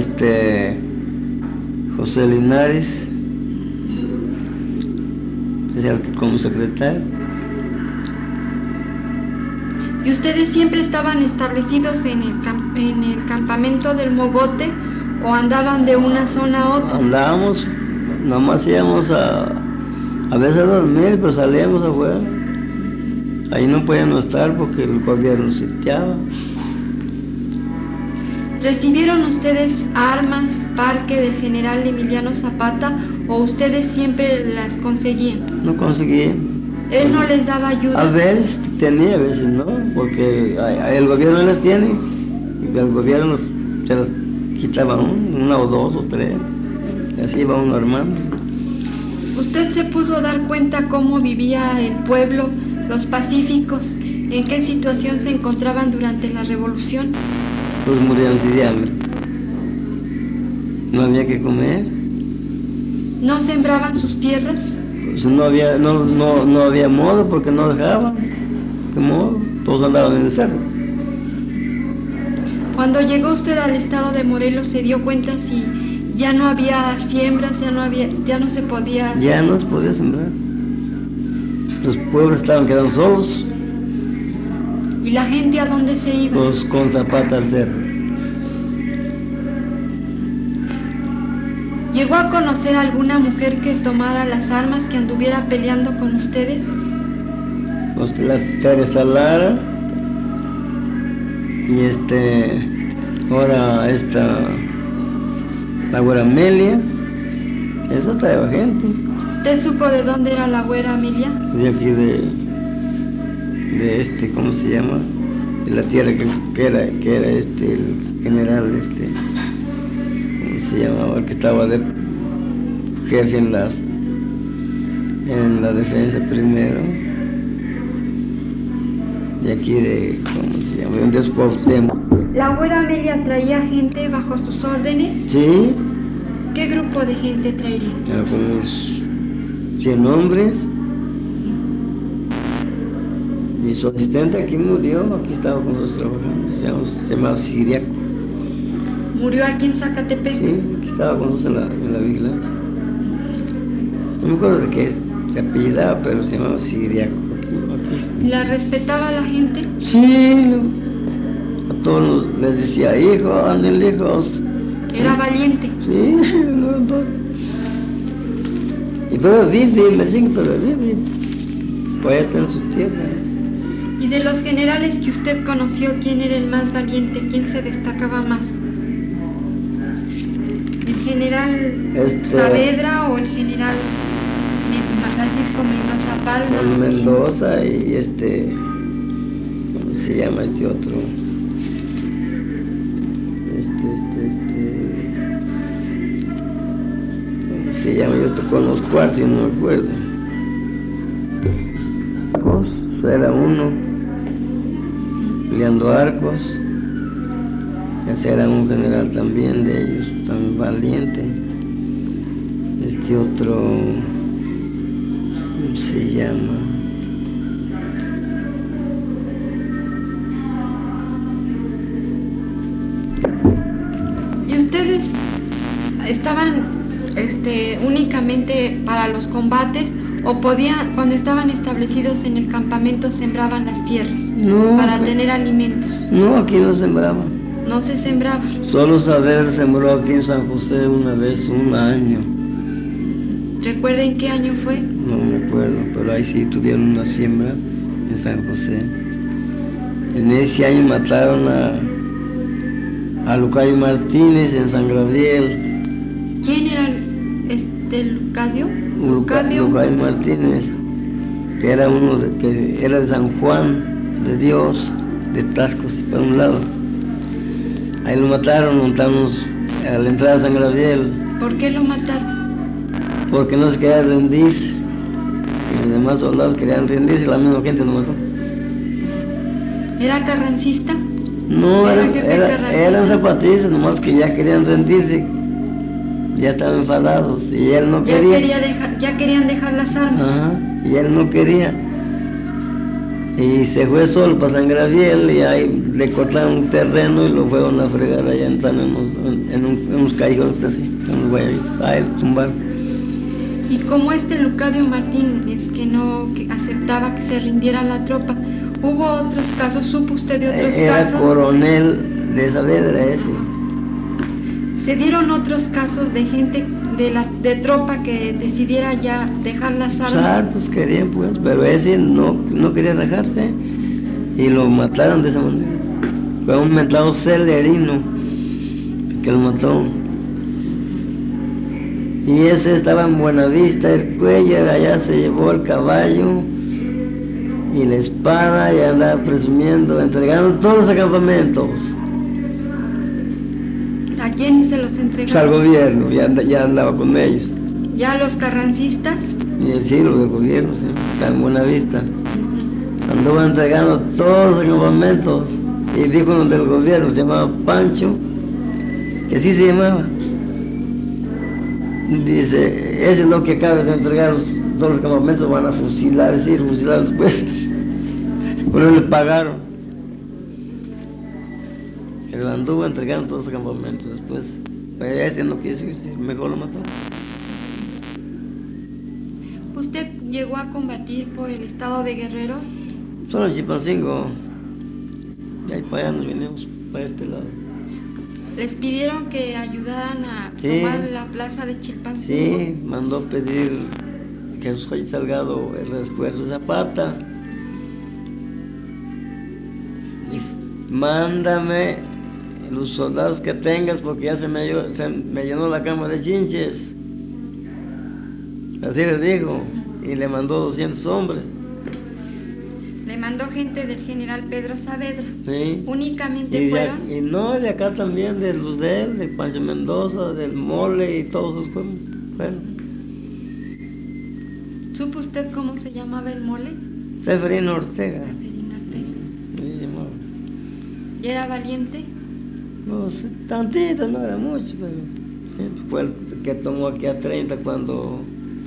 Speaker 2: José Linares, es el que como secretario.
Speaker 1: ¿Y ustedes siempre estaban establecidos en el campamento del Mogote o andaban de una zona a otra?
Speaker 2: Andábamos, nomás íbamos a veces a dormir, pero salíamos afuera. Ahí no podíamos estar porque el gobierno sitiaba.
Speaker 1: ¿Recibieron ustedes armas, parque del general Emiliano Zapata o ustedes siempre las conseguían?
Speaker 2: No conseguía.
Speaker 1: ¿Él no les daba ayuda?
Speaker 2: A veces tenía, a veces no, porque el gobierno las tiene, y el gobierno se las quitaba una o dos o tres, y así iba uno armando.
Speaker 1: ¿Usted se pudo dar cuenta cómo vivía el pueblo, los pacíficos, en qué situación se encontraban durante la revolución?
Speaker 2: Pues morían de hambre. No había que comer.
Speaker 1: ¿No sembraban sus tierras?
Speaker 2: Pues no había modo porque no dejaban. ¿Qué modo? Todos andaban en el cerro.
Speaker 1: Cuando llegó usted al estado de Morelos, ¿se dio cuenta si ya no había siembras, ya no se podía?
Speaker 2: Ya no se podía sembrar. Los pueblos estaban quedando solos.
Speaker 1: ¿Y la gente a dónde se iba?
Speaker 2: Pues con Zapata al cerro.
Speaker 1: ¿Llegó a conocer alguna mujer que tomara las armas, que anduviera peleando con ustedes?
Speaker 2: Pues la Teresa Lara y ahora la güera Amelia, esa traía gente.
Speaker 1: ¿Usted supo de dónde era la güera Amelia?
Speaker 2: De aquí de ¿cómo se llama? De la tierra que era el general, ¿cómo se llamaba? El que estaba de jefe en la defensa primero. De aquí ¿cómo se llama? Después
Speaker 1: ¿La güera Amelia traía gente bajo sus órdenes?
Speaker 2: Sí.
Speaker 1: ¿Qué grupo de gente traería?
Speaker 2: Era como unos 100 hombres. Y su asistente aquí murió, aquí estaba con nosotros trabajando, se llamaba Siriaco.
Speaker 1: ¿Murió aquí en Zacatepec?
Speaker 2: Sí, aquí estaba con nosotros en la vigilancia. No me acuerdo de qué se apellidaba, pero se llamaba Siriaco. Aquí.
Speaker 1: ¿La respetaba la gente?
Speaker 2: Sí, a todos les decía, hijo, anden hijos.
Speaker 1: ¿Era valiente?
Speaker 2: Sí, y todavía vive, me dicen que todavía vive. Pues está en su tierra.
Speaker 1: ¿Y de los generales que usted conoció, quién era el más valiente? ¿Quién se destacaba más? ¿El general Saavedra o el general Francisco Mendoza Palma?
Speaker 2: El Mendoza y ¿cómo se llama este otro? ¿Cómo se llama? Yo tocó en los cuartos y no me acuerdo. Era uno, Leandro Arcos, ese era un general también de ellos, tan valiente. Otro, ¿cómo se llama?
Speaker 1: ¿Y ustedes estaban únicamente para los combates o cuando estaban establecidos en el campamento, sembraban las tierras para tener alimentos?
Speaker 2: No, aquí no sembraba.
Speaker 1: ¿No se sembraba?
Speaker 2: Solo Saavedra sembró aquí en San José una vez, un año.
Speaker 1: ¿Recuerden qué año fue?
Speaker 2: No me acuerdo, pero ahí sí tuvieron una siembra en San José. En ese año mataron a Lucadio Martínez en San Gabriel.
Speaker 1: ¿Quién era Lucadio?
Speaker 2: Lucadio Martínez. que era que era de San Juan de Dios, de Tascos, por un lado. Ahí lo mataron, montamos a la entrada de San Gabriel.
Speaker 1: ¿Por qué lo mataron?
Speaker 2: Porque no se quería rendir. Y los demás soldados querían rendirse y la misma gente lo mató.
Speaker 1: ¿Era carrancista?
Speaker 2: No, eran zapatistas, nomás que ya querían rendirse. Ya estaban enfadados y él no quería.
Speaker 1: Ya querían dejar las armas.
Speaker 2: Ajá, y él no quería. Y se fue solo para San Gabriel y ahí le cortaron un terreno y lo fueron a fregar allá en unos callejones así, en unos guayabitos, a él tumbaron.
Speaker 1: Y como Lucadio Martínez, que aceptaba que se rindiera la tropa, ¿hubo otros casos? ¿Supo usted de otros casos?
Speaker 2: Era coronel de Saavedra ese.
Speaker 1: ¿Se dieron otros casos de gente de tropa que decidiera ya dejar las armas?
Speaker 2: Hartos querían pues, pero ese no quería dejarse y lo mataron de esa manera. Fue un mentado Celerino que lo mató. Y ese estaba en Buenavista, el Cuellar, allá se llevó el caballo y la espada y andaba presumiendo, entregaron todos los acampamentos.
Speaker 1: ¿A quién se los entregaron?
Speaker 2: Pues al gobierno, ya andaba con ellos.
Speaker 1: ¿Ya los carrancistas?
Speaker 2: Y sí, los del gobierno, sí, está en Buenavista. Anduvo entregando todos los acampamentos y dijo uno del gobierno, se llamaba Pancho, que sí se llamaba. Dice, ese es lo que acaba de entregar todos los campamentos, van a fusilar, sí, fusilar después. Por eso le pagaron. Él anduvo entregando todos los campamentos después. Pero ese no quiso irse, mejor lo mató.
Speaker 1: ¿Usted llegó a combatir por el estado de Guerrero?
Speaker 2: Solo en Chilpancingo. Y ahí para allá nos vinimos, para este lado.
Speaker 1: ¿Les pidieron que ayudaran a tomar la plaza de Chilpancingo?
Speaker 2: Sí, mandó pedir Jesús Salgado el refuerzo de Zapata. Y mándame los soldados que tengas porque ya se me llenó la cama de chinches. Así le dijo. Y le mandó 200 hombres.
Speaker 1: Le mandó gente del general Pedro Saavedra.
Speaker 2: Sí.
Speaker 1: ¿Únicamente fueron?
Speaker 2: Y no, de acá también, de los de él, de Pancho Mendoza, del Mole y todos esos fueron.
Speaker 1: ¿Supo usted cómo se llamaba el Mole?
Speaker 2: Seferino Ortega.
Speaker 1: Seferino Ortega.
Speaker 2: Se llamaba.
Speaker 1: ¿Y era valiente?
Speaker 2: No sé, tantito, no era mucho, pero siempre fue el que tomó aquí a 30 cuando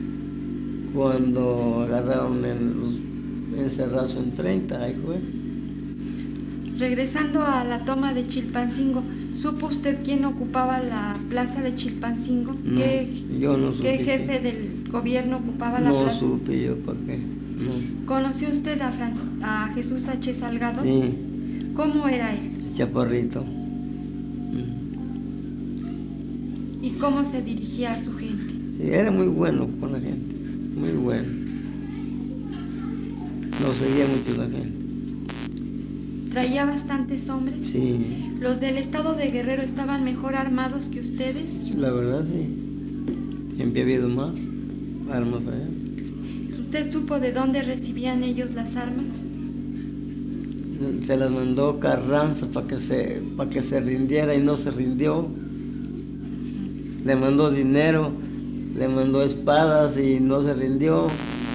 Speaker 2: agarraron los encerrados en 30, ahí fue.
Speaker 1: Regresando a la toma de Chilpancingo, ¿supo usted quién ocupaba la plaza de Chilpancingo?
Speaker 2: No, yo no supe.
Speaker 1: ¿Qué jefe del gobierno ocupaba la plaza?
Speaker 2: No supe yo para qué. No.
Speaker 1: ¿Conoció usted a Jesús H. Salgado?
Speaker 2: Sí.
Speaker 1: ¿Cómo era él?
Speaker 2: Chaparrito.
Speaker 1: ¿Y cómo se dirigía a su gente?
Speaker 2: Sí, era muy bueno con la gente, muy bueno. Lo seguía mucho la gente.
Speaker 1: ¿Traía bastantes hombres?
Speaker 2: Sí.
Speaker 1: ¿Los del estado de Guerrero estaban mejor armados que ustedes?
Speaker 2: La verdad sí. Siempre ha habido más armas allá.
Speaker 1: ¿Usted supo de dónde recibían ellos las armas?
Speaker 2: Se las mandó Carranza para que se rindiera y no se rindió. Le mandó dinero, le mandó espadas y no se rindió.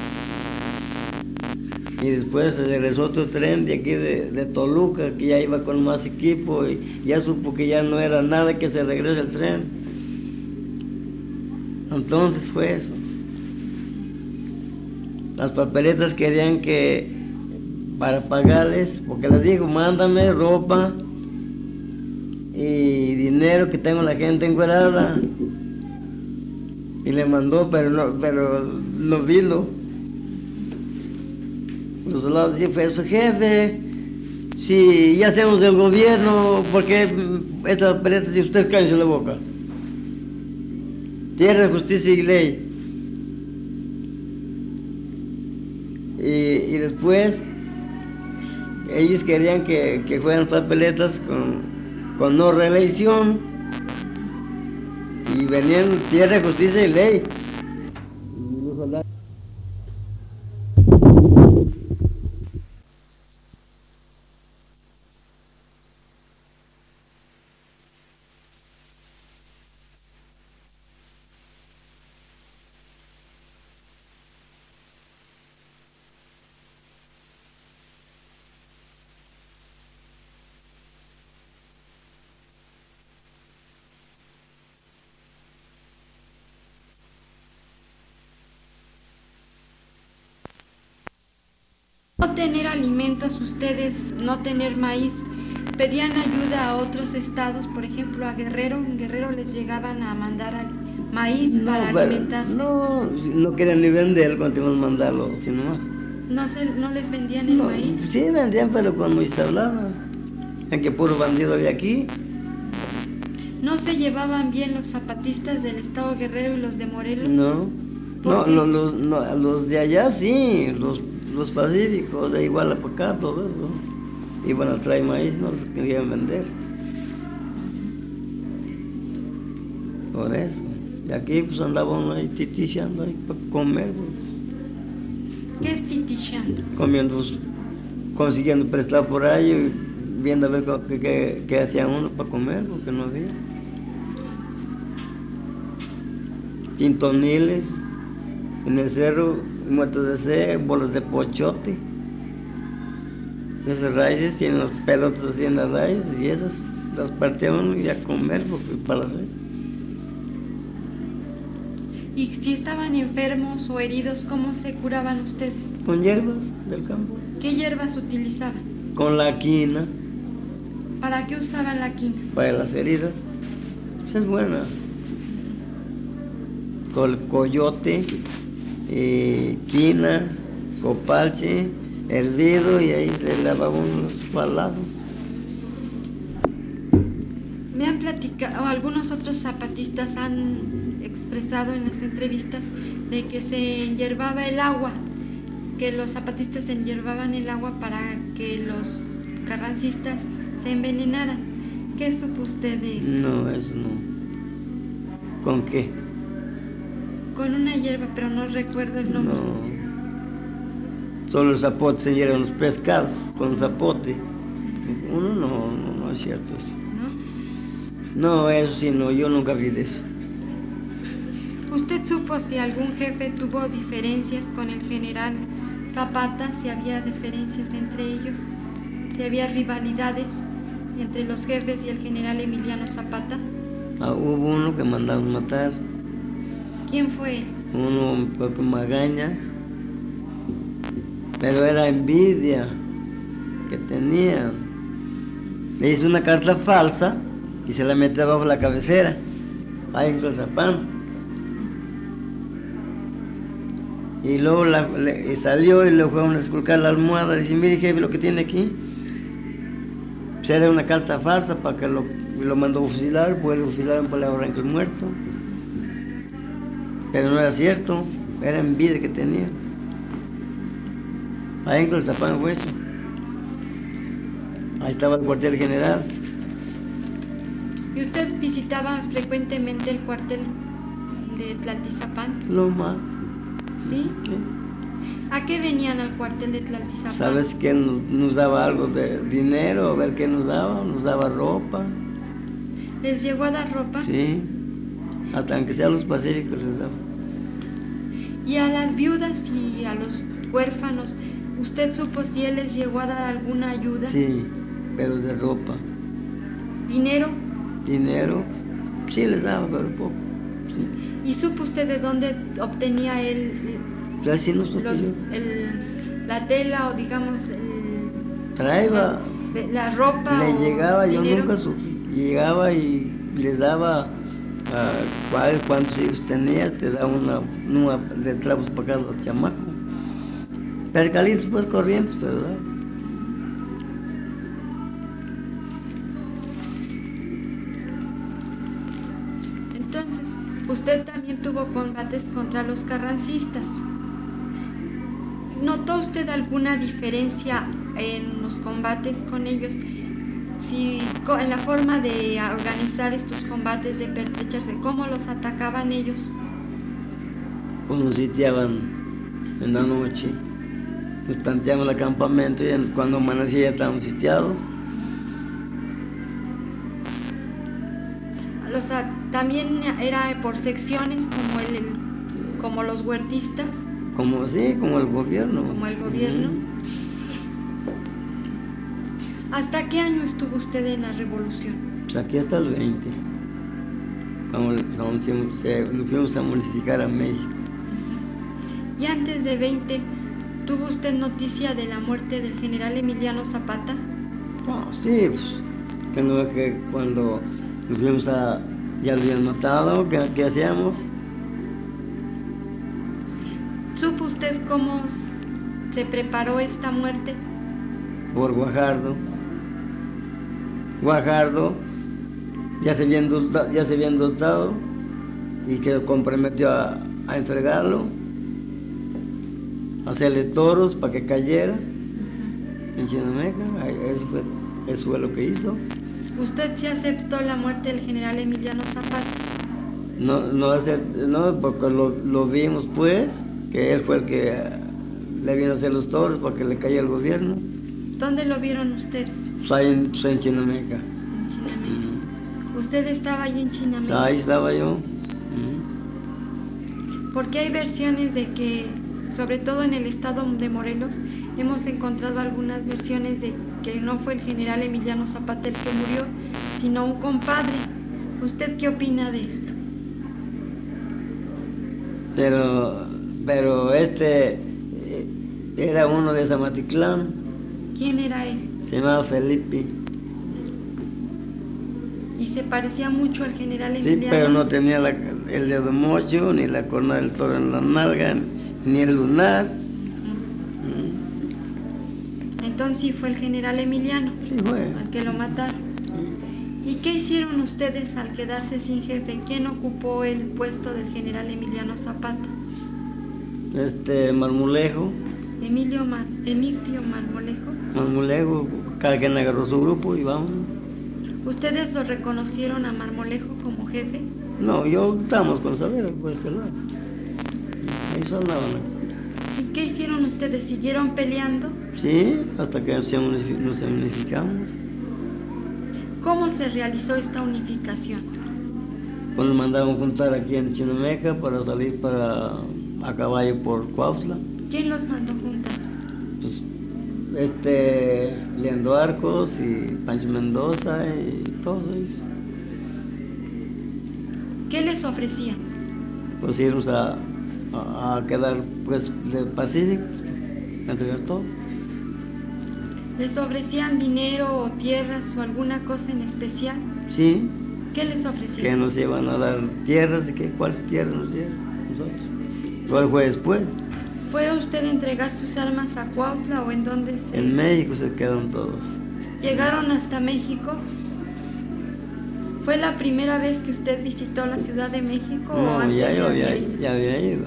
Speaker 2: Y después se regresó otro tren de aquí de Toluca, que ya iba con más equipo y ya supo que ya no era nada que se regrese el tren. Entonces fue eso. Las papeletas querían que, para pagarles, porque les digo, mándame ropa y dinero que tengo la gente encuerada. Y le mandó, pero no vino. Los soldados decían, pues jefe, si ya hacemos del gobierno, ¿por qué estas papeletas y usted cállense la boca? Tierra, justicia y ley. Y después ellos querían que fueran papeletas con no reelección y venían tierra, justicia y ley. Y los soldados
Speaker 1: No tener alimentos, ustedes no tener maíz, pedían ayuda a otros estados, por ejemplo a Guerrero. En Guerrero les llegaban a mandar maíz para alimentarse.
Speaker 2: No querían ni vender, continuamos mandarlo, sino más.
Speaker 1: ¿No les vendían el maíz?
Speaker 2: Sí vendían, pero con muy hablaba. En que puro bandido había aquí.
Speaker 1: ¿No se llevaban bien los zapatistas del estado Guerrero y los de Morelos?
Speaker 2: No, los de allá sí, los pacíficos, de igual para acá, todo eso. Iban a traer maíz, no los querían vender. Por eso. Y aquí pues andaban ahí titichando ahí para comer. Pues.
Speaker 1: ¿Qué es titichando?
Speaker 2: Comiendo, pues, consiguiendo prestado por ahí y viendo a ver qué hacía uno para comer, porque no había. Quintoniles, en el cerro, muertos de sed, bolas de pochote. Esas raíces tienen los pelotas así en las raíces y esas las partía uno y a comer porque para hacer.
Speaker 1: ¿Y si estaban enfermos o heridos, cómo se curaban ustedes?
Speaker 2: Con hierbas del campo.
Speaker 1: ¿Qué hierbas utilizaban?
Speaker 2: Con la quina.
Speaker 1: ¿Para qué usaban la quina?
Speaker 2: Para las heridas. Esa es buena. Con el coyote, quina, copalche, hervido y ahí se lavaba unos palazos.
Speaker 1: Me han platicado, algunos otros zapatistas han expresado en las entrevistas de que se enyerbaba el agua, que los zapatistas enyerbaban el agua para que los carrancistas se envenenaran. ¿Qué supo usted de eso?
Speaker 2: No, eso no. ¿Con qué?
Speaker 1: Con una hierba, pero no recuerdo el nombre.
Speaker 2: No. Solo el zapote se hierven los pescados con zapote. Uno no es cierto eso. No, eso sí, no, yo nunca vi de eso.
Speaker 1: ¿Usted supo si algún jefe tuvo diferencias con el general Zapata, si había diferencias entre ellos, si había rivalidades entre los jefes y el general Emiliano Zapata?
Speaker 2: Hubo uno que mandaron matar.
Speaker 1: ¿Quién fue?
Speaker 2: Uno porque Magaña, pero era envidia que tenía. Le hizo una carta falsa y se la metió abajo la cabecera, ahí en Clozapán. Y luego salió y le fue a esculcar la almohada y dice, mire jefe, lo que tiene aquí, pues era una carta falsa para que lo mandó a fusilar, pues lo fusilaron por la arranque el muerto. Pero no era cierto, era envidia que tenía. Ahí en Clozapán fue eso. Ahí estaba el cuartel general.
Speaker 1: ¿Y usted visitaba frecuentemente el cuartel de Tlaltizapán?
Speaker 2: Lo más.
Speaker 1: ¿Sí?
Speaker 2: Sí.
Speaker 1: ¿A qué venían al cuartel de Tlaltizapán?
Speaker 2: ¿Sabes que nos daba algo de dinero? A ver qué nos daba ropa.
Speaker 1: ¿Les llegó a dar ropa?
Speaker 2: Sí, hasta aunque sean los pacíficos les daba.
Speaker 1: ¿Y a las viudas y a los huérfanos, usted supo si él les llegó a dar alguna ayuda?
Speaker 2: Sí, pero de ropa.
Speaker 1: ¿Dinero?
Speaker 2: Dinero, sí les daba, pero poco. Sí.
Speaker 1: ¿Y supo usted de dónde obtenía él
Speaker 2: Así no supe yo.
Speaker 1: la tela o digamos
Speaker 2: traía
Speaker 1: la ropa?
Speaker 2: Le llegaba, yo
Speaker 1: dinero?
Speaker 2: nunca supe. Llegaba y les daba cuántos hijos tenía, te daba una de trapos para cada chamaco. Percalitos pues corrientes, ¿verdad?
Speaker 1: Entonces, usted también tuvo combates contra los carrancistas. ¿Notó usted alguna diferencia en los combates con ellos? Si, en la forma de organizar estos combates, de pertrecharse, ¿cómo los atacaban ellos?
Speaker 2: Pues nos sitiaban en la noche, nos planteamos el campamento y cuando amanecía ya estábamos sitiados.
Speaker 1: También era por secciones como los huertistas.
Speaker 2: Como el gobierno.
Speaker 1: Como el gobierno. ¿Hasta qué año estuvo usted en la revolución?
Speaker 2: Pues aquí hasta el 20. Nos fuimos a modificar a México.
Speaker 1: Y antes de 20, ¿Tuvo usted noticia de la muerte del general Emiliano Zapata?
Speaker 2: No, sí, pues, tengo que cuando nos fuimos ya lo habían matado, ¿qué hacíamos?
Speaker 1: ¿Supo usted cómo se preparó esta muerte?
Speaker 2: Por Guajardo. Guajardo ya se había endulzado y que comprometió a entregarlo, a hacerle toros para que cayera en Chinameca. Eso fue lo que hizo.
Speaker 1: ¿Usted sí aceptó la muerte del general Emiliano Zapata?
Speaker 2: No, porque lo vimos pues, que él fue el que le vino a hacer los toros para que le cayera el gobierno.
Speaker 1: ¿Dónde lo vieron ustedes?
Speaker 2: Pues ahí en Chinameca.
Speaker 1: En Chinameca. ¿Usted estaba ahí en Chinameca?
Speaker 2: Ahí estaba yo.
Speaker 1: Porque hay versiones de que, sobre todo en el estado de Morelos, hemos encontrado algunas versiones de que no fue el general Emiliano Zapata el que murió, sino un compadre. ¿Usted qué opina de esto?
Speaker 2: Pero era uno de Zamatitlán.
Speaker 1: ¿Quién era él?
Speaker 2: Se llamaba Felipe.
Speaker 1: ¿Y se parecía mucho al general Emiliano?
Speaker 2: Sí, pero no tenía el dedo mocho, ni la corona del toro en la nalga, ni el lunar.
Speaker 1: Entonces sí fue el general Emiliano,
Speaker 2: Sí fue.
Speaker 1: al que lo mataron. ¿Y qué hicieron ustedes al quedarse sin jefe? ¿Quién ocupó el puesto del general Emiliano Zapata?
Speaker 2: Marmolejo.
Speaker 1: Emilio Marmolejo.
Speaker 2: Marmolejo, cada quien agarró su grupo y vamos.
Speaker 1: ¿Ustedes lo reconocieron a Marmolejo como jefe?
Speaker 2: No, estábamos con Saavedra por este lado. Ahí sonaban.
Speaker 1: ¿Y qué hicieron ustedes? ¿Siguieron peleando?
Speaker 2: Sí, hasta que nos unificamos.
Speaker 1: ¿Cómo se realizó esta unificación?
Speaker 2: Pues nos mandaron juntar aquí en Chinameca para salir a caballo por Cuautla.
Speaker 1: ¿Quién los mandó juntar?
Speaker 2: Pues, Leandro Arcos y Pancho Mendoza y todos ellos.
Speaker 1: ¿Qué les ofrecían?
Speaker 2: Pues irnos a quedar pues de pacíficos, a entregar todo.
Speaker 1: ¿Les ofrecían dinero o tierras o alguna cosa en especial?
Speaker 2: Sí.
Speaker 1: ¿Qué les ofrecían?
Speaker 2: Que nos iban a dar tierras, ¿cuáles tierras nos dieron nosotros? ¿Cuál fue después?
Speaker 1: ¿Fue usted a entregar sus armas a Cuautla o en dónde se...?
Speaker 2: En México se quedaron todos.
Speaker 1: ¿Llegaron hasta México? ¿Fue la primera vez que usted visitó la Ciudad de México o
Speaker 2: No,
Speaker 1: antes
Speaker 2: ya
Speaker 1: había
Speaker 2: había ido.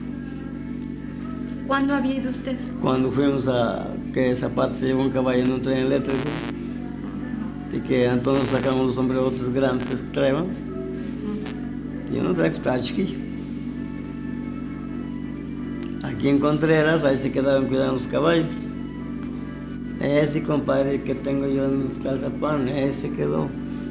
Speaker 1: ¿Cuándo había ido usted?
Speaker 2: Cuando fuimos que Zapata se llevó un caballo en un tren eléctrico y que entonces sacamos los sombreros grandes que traían. Yo no traía, estaba chiquillo. Aquí en Contreras, ahí se quedaban cuidando los caballos. Ese compadre que tengo yo en mis calzapanes, ese quedó.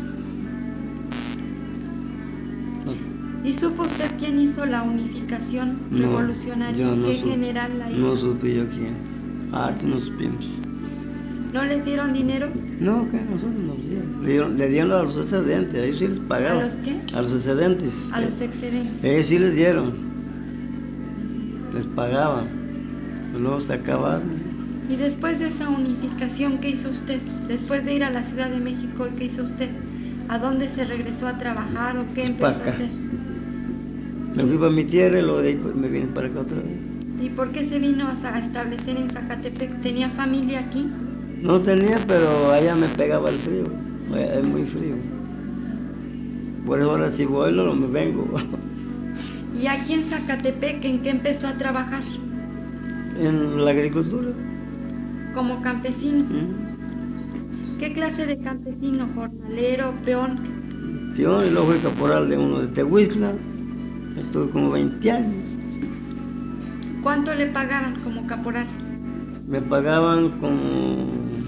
Speaker 1: ¿Y supo usted quién hizo la unificación revolucionaria?
Speaker 2: Yo no
Speaker 1: ¿Qué general la hizo?
Speaker 2: No supe yo quién. No supimos.
Speaker 1: ¿No les dieron dinero?
Speaker 2: No, que nosotros nos dieron. Le dieron a los excedentes, a ellos sí les pagaban.
Speaker 1: ¿A los qué?
Speaker 2: A los excedentes.
Speaker 1: A los excedentes.
Speaker 2: Ellos sí les dieron. Les pagaban. Luego se acabaron.
Speaker 1: ¿Y después de esa unificación, qué hizo usted? Después de ir a la Ciudad de México, ¿qué hizo usted? ¿A dónde se regresó a trabajar o qué empezó a hacer?
Speaker 2: Me fui para mi tierra y luego de ahí pues, me vine para acá otra vez.
Speaker 1: ¿Y por qué se vino a establecer en Zacatepec? ¿Tenía familia aquí?
Speaker 2: No tenía, pero allá me pegaba el frío. Allá es muy frío. Por eso ahora si voy, no me vengo.
Speaker 1: ¿Y aquí en Zacatepec en qué empezó a trabajar?
Speaker 2: En la agricultura.
Speaker 1: ¿Como campesino? ¿Qué clase de campesino? ¿Jornalero, peón?
Speaker 2: Peón, y luego fui caporal de uno de Tehuistla. Estuve como 20 años.
Speaker 1: ¿Cuánto le pagaban como caporal?
Speaker 2: Me pagaban como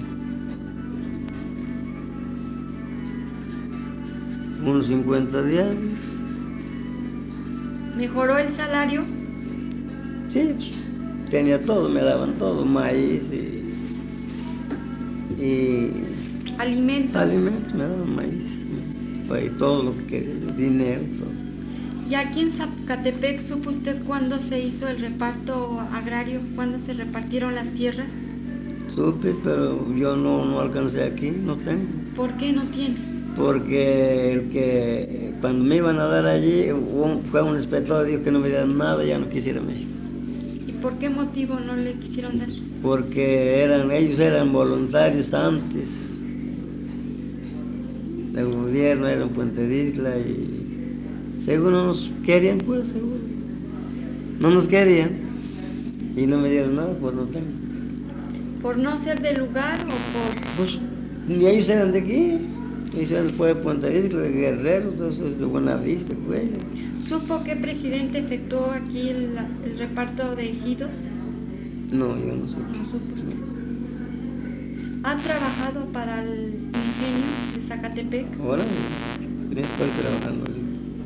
Speaker 2: unos 50 diarios.
Speaker 1: ¿Mejoró el salario?
Speaker 2: Sí, tenía todo, me daban todo, maíz y
Speaker 1: alimentos.
Speaker 2: Alimentos, me daban maíz, y todo lo que quería, dinero, todo.
Speaker 1: ¿Y aquí en Zacatepec supo usted cuándo se hizo el reparto agrario? ¿Cuándo se repartieron las tierras?
Speaker 2: Supe, pero yo no alcancé aquí, no tengo.
Speaker 1: ¿Por qué no tiene?
Speaker 2: Porque el que cuando me iban a dar allí, fue un inspector, dijo que no me dieran nada, ya no quisiera México.
Speaker 1: ¿Y por qué motivo no le quisieron dar?
Speaker 2: Porque ellos eran voluntarios antes del gobierno, eran Puente de Isla y seguro no nos querían, pues seguro. No nos querían y no me dieron nada, pues no tengo.
Speaker 1: ¿Por no ser del lugar o por...?
Speaker 2: Pues ni ellos eran de aquí, ellos eran después de Puente de Isla, de Guerrero, entonces de Buenavista, pues.
Speaker 1: ¿Supo qué presidente efectuó aquí el reparto de ejidos?
Speaker 2: No, yo no sé.
Speaker 1: No supo usted. ¿Ha trabajado para el ingenio de Zacatepec?
Speaker 2: Ahora estoy trabajando ahorita.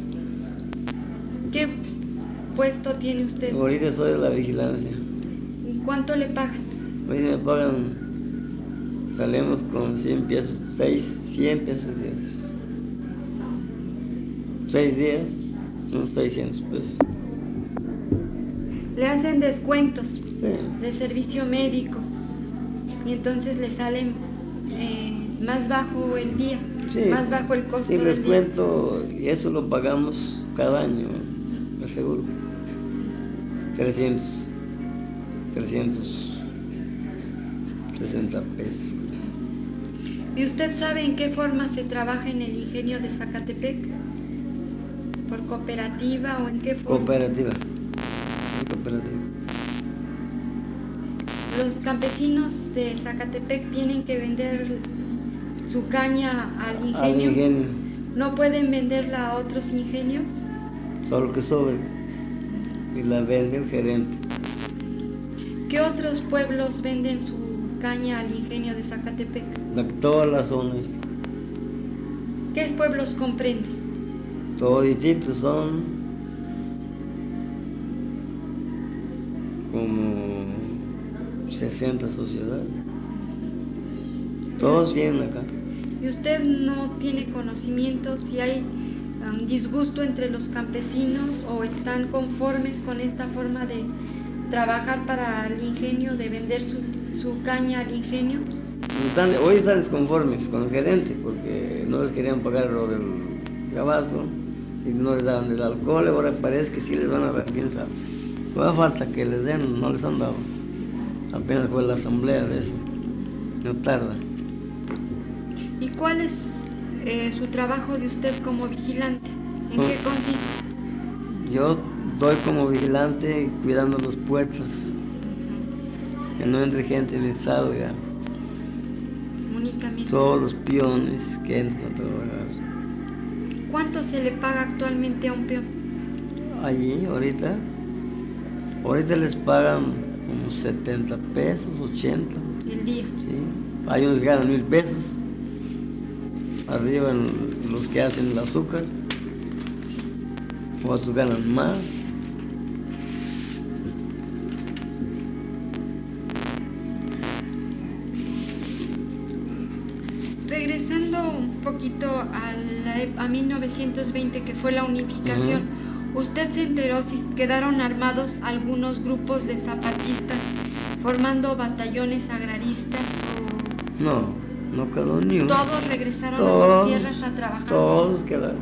Speaker 1: ¿Qué puesto tiene usted?
Speaker 2: Ahorita soy de la vigilancia.
Speaker 1: ¿Y cuánto le pagan?
Speaker 2: Hoy me pagan, salimos con 100 pesos, 100 pesos diarios. 6 días, unos 600 pesos.
Speaker 1: Le hacen descuentos
Speaker 2: Sí.
Speaker 1: de servicio médico y entonces le salen más bajo el día,
Speaker 2: Sí,
Speaker 1: más bajo el costo
Speaker 2: sí,
Speaker 1: del
Speaker 2: les
Speaker 1: día.
Speaker 2: cuento, y eso lo pagamos cada año, me aseguro. 360 pesos.
Speaker 1: ¿Y usted sabe en qué forma se trabaja en el ingenio de Zacatepec? ¿Por cooperativa o en qué forma?
Speaker 2: Cooperativa. Sí, cooperativa.
Speaker 1: Los campesinos de Zacatepec tienen que vender su caña al
Speaker 2: Al
Speaker 1: ingenio.
Speaker 2: ingenio,
Speaker 1: ¿No pueden venderla a otros ingenios?
Speaker 2: solo que sobre. Y la vende el gerente.
Speaker 1: ¿Qué otros pueblos venden su caña al ingenio de Zacatepec?
Speaker 2: Todas las zonas,
Speaker 1: ¿Qué pueblos comprende?
Speaker 2: todititos son como 60 sociedades. Todos vienen acá.
Speaker 1: ¿Y usted no tiene conocimiento si hay disgusto entre los campesinos o están conformes con esta forma de trabajar para el ingenio, de vender su caña al ingenio?
Speaker 2: Hoy están desconformes con el gerente porque no les querían pagar lo del gabazo y no les daban el alcohol. Ahora parece que sí les van a dar, quién sabe. Todavía falta que les den, no les han dado. Apenas fue la asamblea de eso, no tarda.
Speaker 1: ¿Y cuál es su trabajo de usted como vigilante? ¿En qué consiste?
Speaker 2: Yo estoy como vigilante cuidando los puertos, que no entre gente en estado ya.
Speaker 1: Únicamente.
Speaker 2: Todos los peones que entran a trabajar.
Speaker 1: ¿Cuánto se le paga actualmente a un peón?
Speaker 2: Allí, ahorita les pagan como 70 pesos, 80.
Speaker 1: El día.
Speaker 2: ¿Sí? Hay unos que ganan 1000 pesos. Arriba los que hacen el azúcar. Otros ganan más.
Speaker 1: Regresando un poquito a 1920, que fue la unificación, ¿usted se enteró si quedaron armados algunos grupos de zapatistas formando batallones agraristas
Speaker 2: No quedó ni uno.
Speaker 1: todos regresaron a sus tierras a trabajar?
Speaker 2: Todos quedaron.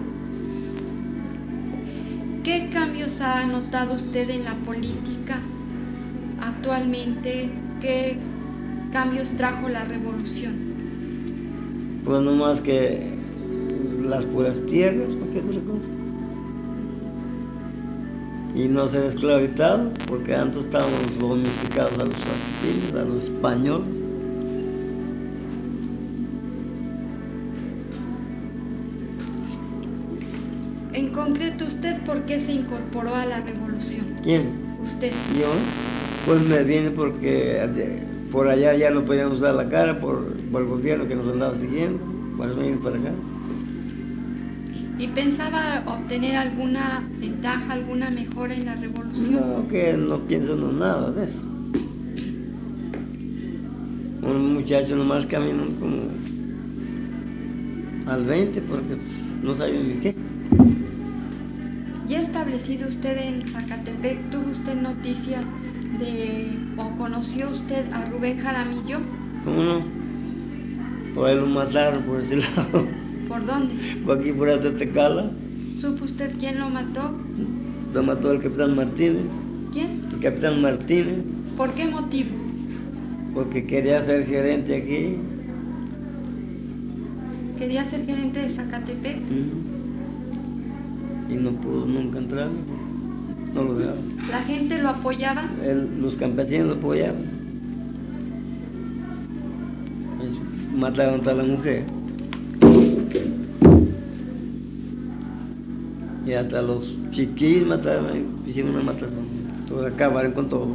Speaker 1: ¿Qué cambios ha notado usted en la política actualmente? ¿Qué cambios trajo la revolución?
Speaker 2: Pues no más que las puras tierras, ¿para qué otra cosa? Y no ser esclavizado, porque antes estábamos domesticados a los argentinos, a los españoles.
Speaker 1: En concreto, ¿usted por qué se incorporó a la revolución?
Speaker 2: ¿Quién?
Speaker 1: Usted.
Speaker 2: Yo, pues me vine porque por allá ya no podíamos usar la cara por el gobierno que nos andaba siguiendo, por eso me vine para acá.
Speaker 1: ¿Y pensaba obtener alguna ventaja, alguna mejora en la revolución?
Speaker 2: No, que no pienso en nada de eso. Un muchacho nomás caminó como al 20 porque no sabía ni qué.
Speaker 1: ¿Ya está establecido usted en Zacatepec, ¿tuvo usted noticia o conoció usted a Rubén Jaramillo?
Speaker 2: ¿Cómo no? Por ahí lo mataron por ese lado.
Speaker 1: ¿Por dónde?
Speaker 2: Por aquí, por Tecala.
Speaker 1: ¿Supo usted quién lo mató?
Speaker 2: Lo mató el capitán Martínez.
Speaker 1: ¿Quién?
Speaker 2: El capitán Martínez.
Speaker 1: ¿Por qué motivo?
Speaker 2: Porque quería ser gerente aquí.
Speaker 1: ¿Quería ser gerente de Zacatepec?
Speaker 2: Y no pudo nunca entrar. No lo dejaron.
Speaker 1: ¿La gente lo apoyaba?
Speaker 2: Los campesinos lo apoyaban. Mataron a la mujer. Y hasta los chiquillos mataron, hicieron una matación. Todos acabaron con todo.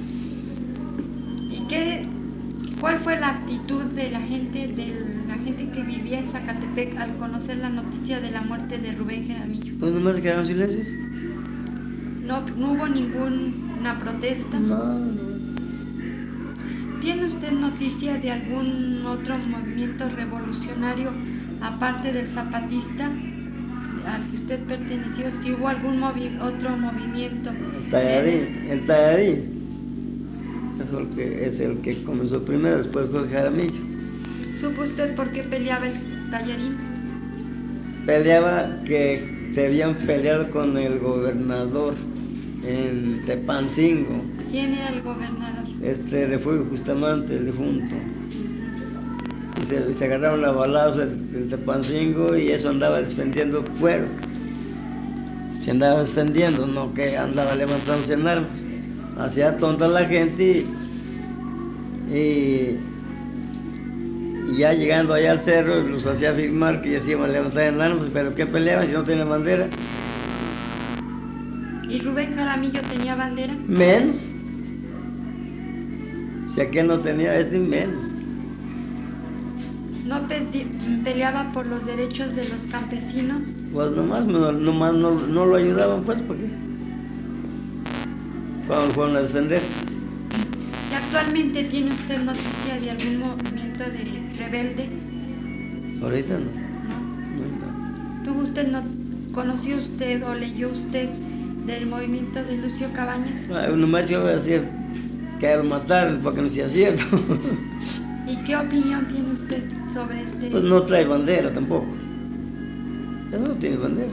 Speaker 1: ¿Y cuál fue la actitud de la gente que vivía en Zacatepec al conocer la noticia de la muerte de Rubén Jaramillo?
Speaker 2: Pues nomás se quedaron silencios.
Speaker 1: No hubo ninguna protesta.
Speaker 2: No.
Speaker 1: ¿Tiene usted noticia de algún otro movimiento revolucionario aparte del zapatista al que usted perteneció? Si hubo algún otro movimiento.
Speaker 2: El Tallarín. Es el que comenzó primero, después fue Jaramillo.
Speaker 1: ¿Supo usted por qué peleaba el Tallarín?
Speaker 2: Peleaba que se habían peleado con el gobernador en Tepancingo.
Speaker 1: ¿Quién era el gobernador?
Speaker 2: Refugio Bustamante, el difunto. Y se agarraron a balazos del Tepancingo y eso andaba defendiendo el pueblo. Se andaba defendiendo, no que andaba levantándose en armas. Hacía tonta a la gente y ya llegando allá al cerro los hacía firmar que ya se iban a levantar en armas, pero ¿qué peleaban si no tenían bandera?
Speaker 1: ¿Y Rubén Jaramillo tenía bandera?
Speaker 2: Menos. Si aquel no tenía, menos.
Speaker 1: ¿No peleaba por los derechos de los campesinos?
Speaker 2: Pues nomás no lo ayudaban, pues, ¿por qué? Cuando fueron a defender.
Speaker 1: ¿Y actualmente tiene usted noticia de algún movimiento de rebelde?
Speaker 2: Ahorita no.
Speaker 1: ¿Conoció usted o leyó usted del movimiento de Lucio Cabañas?
Speaker 2: Nomás yo voy a decir que lo mataron porque no sea cierto.
Speaker 1: ¿Y qué opinión tiene usted sobre este?
Speaker 2: Pues no trae bandera tampoco. Él no tiene bandera.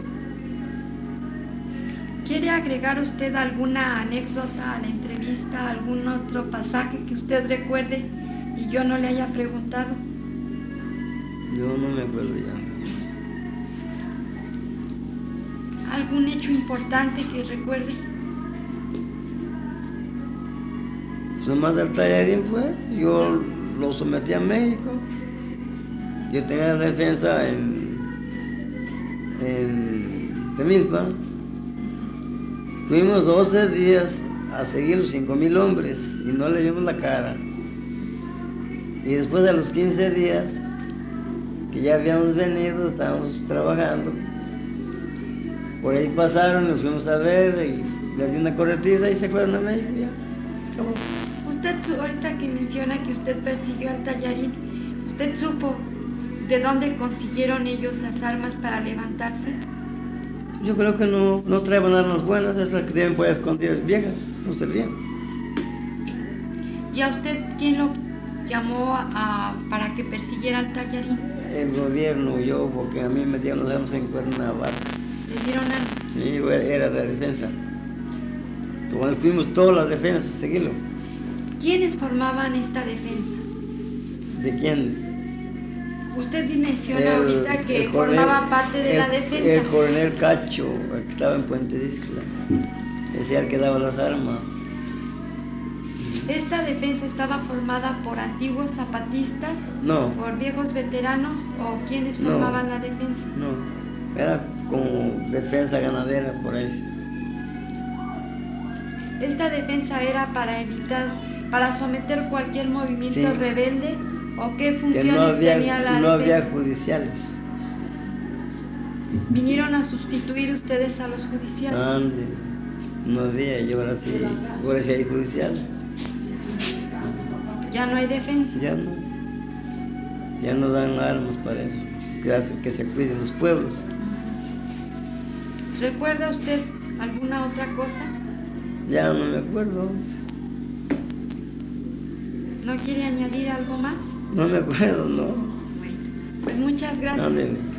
Speaker 1: ¿Quiere agregar usted alguna anécdota a la entrevista, algún otro pasaje que usted recuerde y yo no le haya preguntado?
Speaker 2: Yo no me acuerdo ya.
Speaker 1: ¿Algún hecho importante que recuerde?
Speaker 2: Pues nomás el Tallarín fue, yo lo sometí a México. Yo tenía defensa en Temilpan. Fuimos 12 días a seguir los 5,000 hombres y no le vimos la cara. Y después de los 15 días que ya habíamos venido, estábamos trabajando, por ahí pasaron, nos fuimos a ver y le di una corretiza y se fueron a México ya. Acabó.
Speaker 1: Usted ahorita que menciona que usted persiguió al Tallarín, ¿usted supo de dónde consiguieron ellos las armas para levantarse?
Speaker 2: Yo creo que no traían armas buenas, esas que tienen pues escondidas viejas, no servían.
Speaker 1: ¿Y a usted quién lo llamó para que persiguiera al Tallarín?
Speaker 2: El gobierno, yo, porque a mí me dieron las armas en Cuernavaca.
Speaker 1: ¿Le dieron armas?
Speaker 2: Sí, era de defensa. Entonces, fuimos todas las defensas a seguirlo.
Speaker 1: ¿Quiénes formaban esta defensa?
Speaker 2: ¿De quién?
Speaker 1: Usted menciona ahorita que formaba parte de la defensa.
Speaker 2: El coronel Cacho, el que estaba en Puente Isla, ese era el que daba las armas.
Speaker 1: ¿Esta defensa estaba formada por antiguos zapatistas?
Speaker 2: No.
Speaker 1: ¿Por viejos veteranos o quiénes formaban la defensa?
Speaker 2: No, era como defensa ganadera por ahí.
Speaker 1: ¿Esta defensa era para someter cualquier movimiento rebelde? ¿O qué funciones tenía la defensa?
Speaker 2: No había judiciales.
Speaker 1: ¿Vinieron a sustituir ustedes a los judiciales?
Speaker 2: Ande, no había, y ahora sí hay judiciales.
Speaker 1: ¿Ya no hay defensa?
Speaker 2: Ya no. Ya no dan armas para eso, que hace que se cuiden los pueblos.
Speaker 1: ¿Recuerda usted ¿Alguna otra cosa?
Speaker 2: Ya no me acuerdo.
Speaker 1: ¿No quiere añadir algo más?
Speaker 2: No me acuerdo, no.
Speaker 1: Bueno, pues muchas gracias.
Speaker 2: Ándele.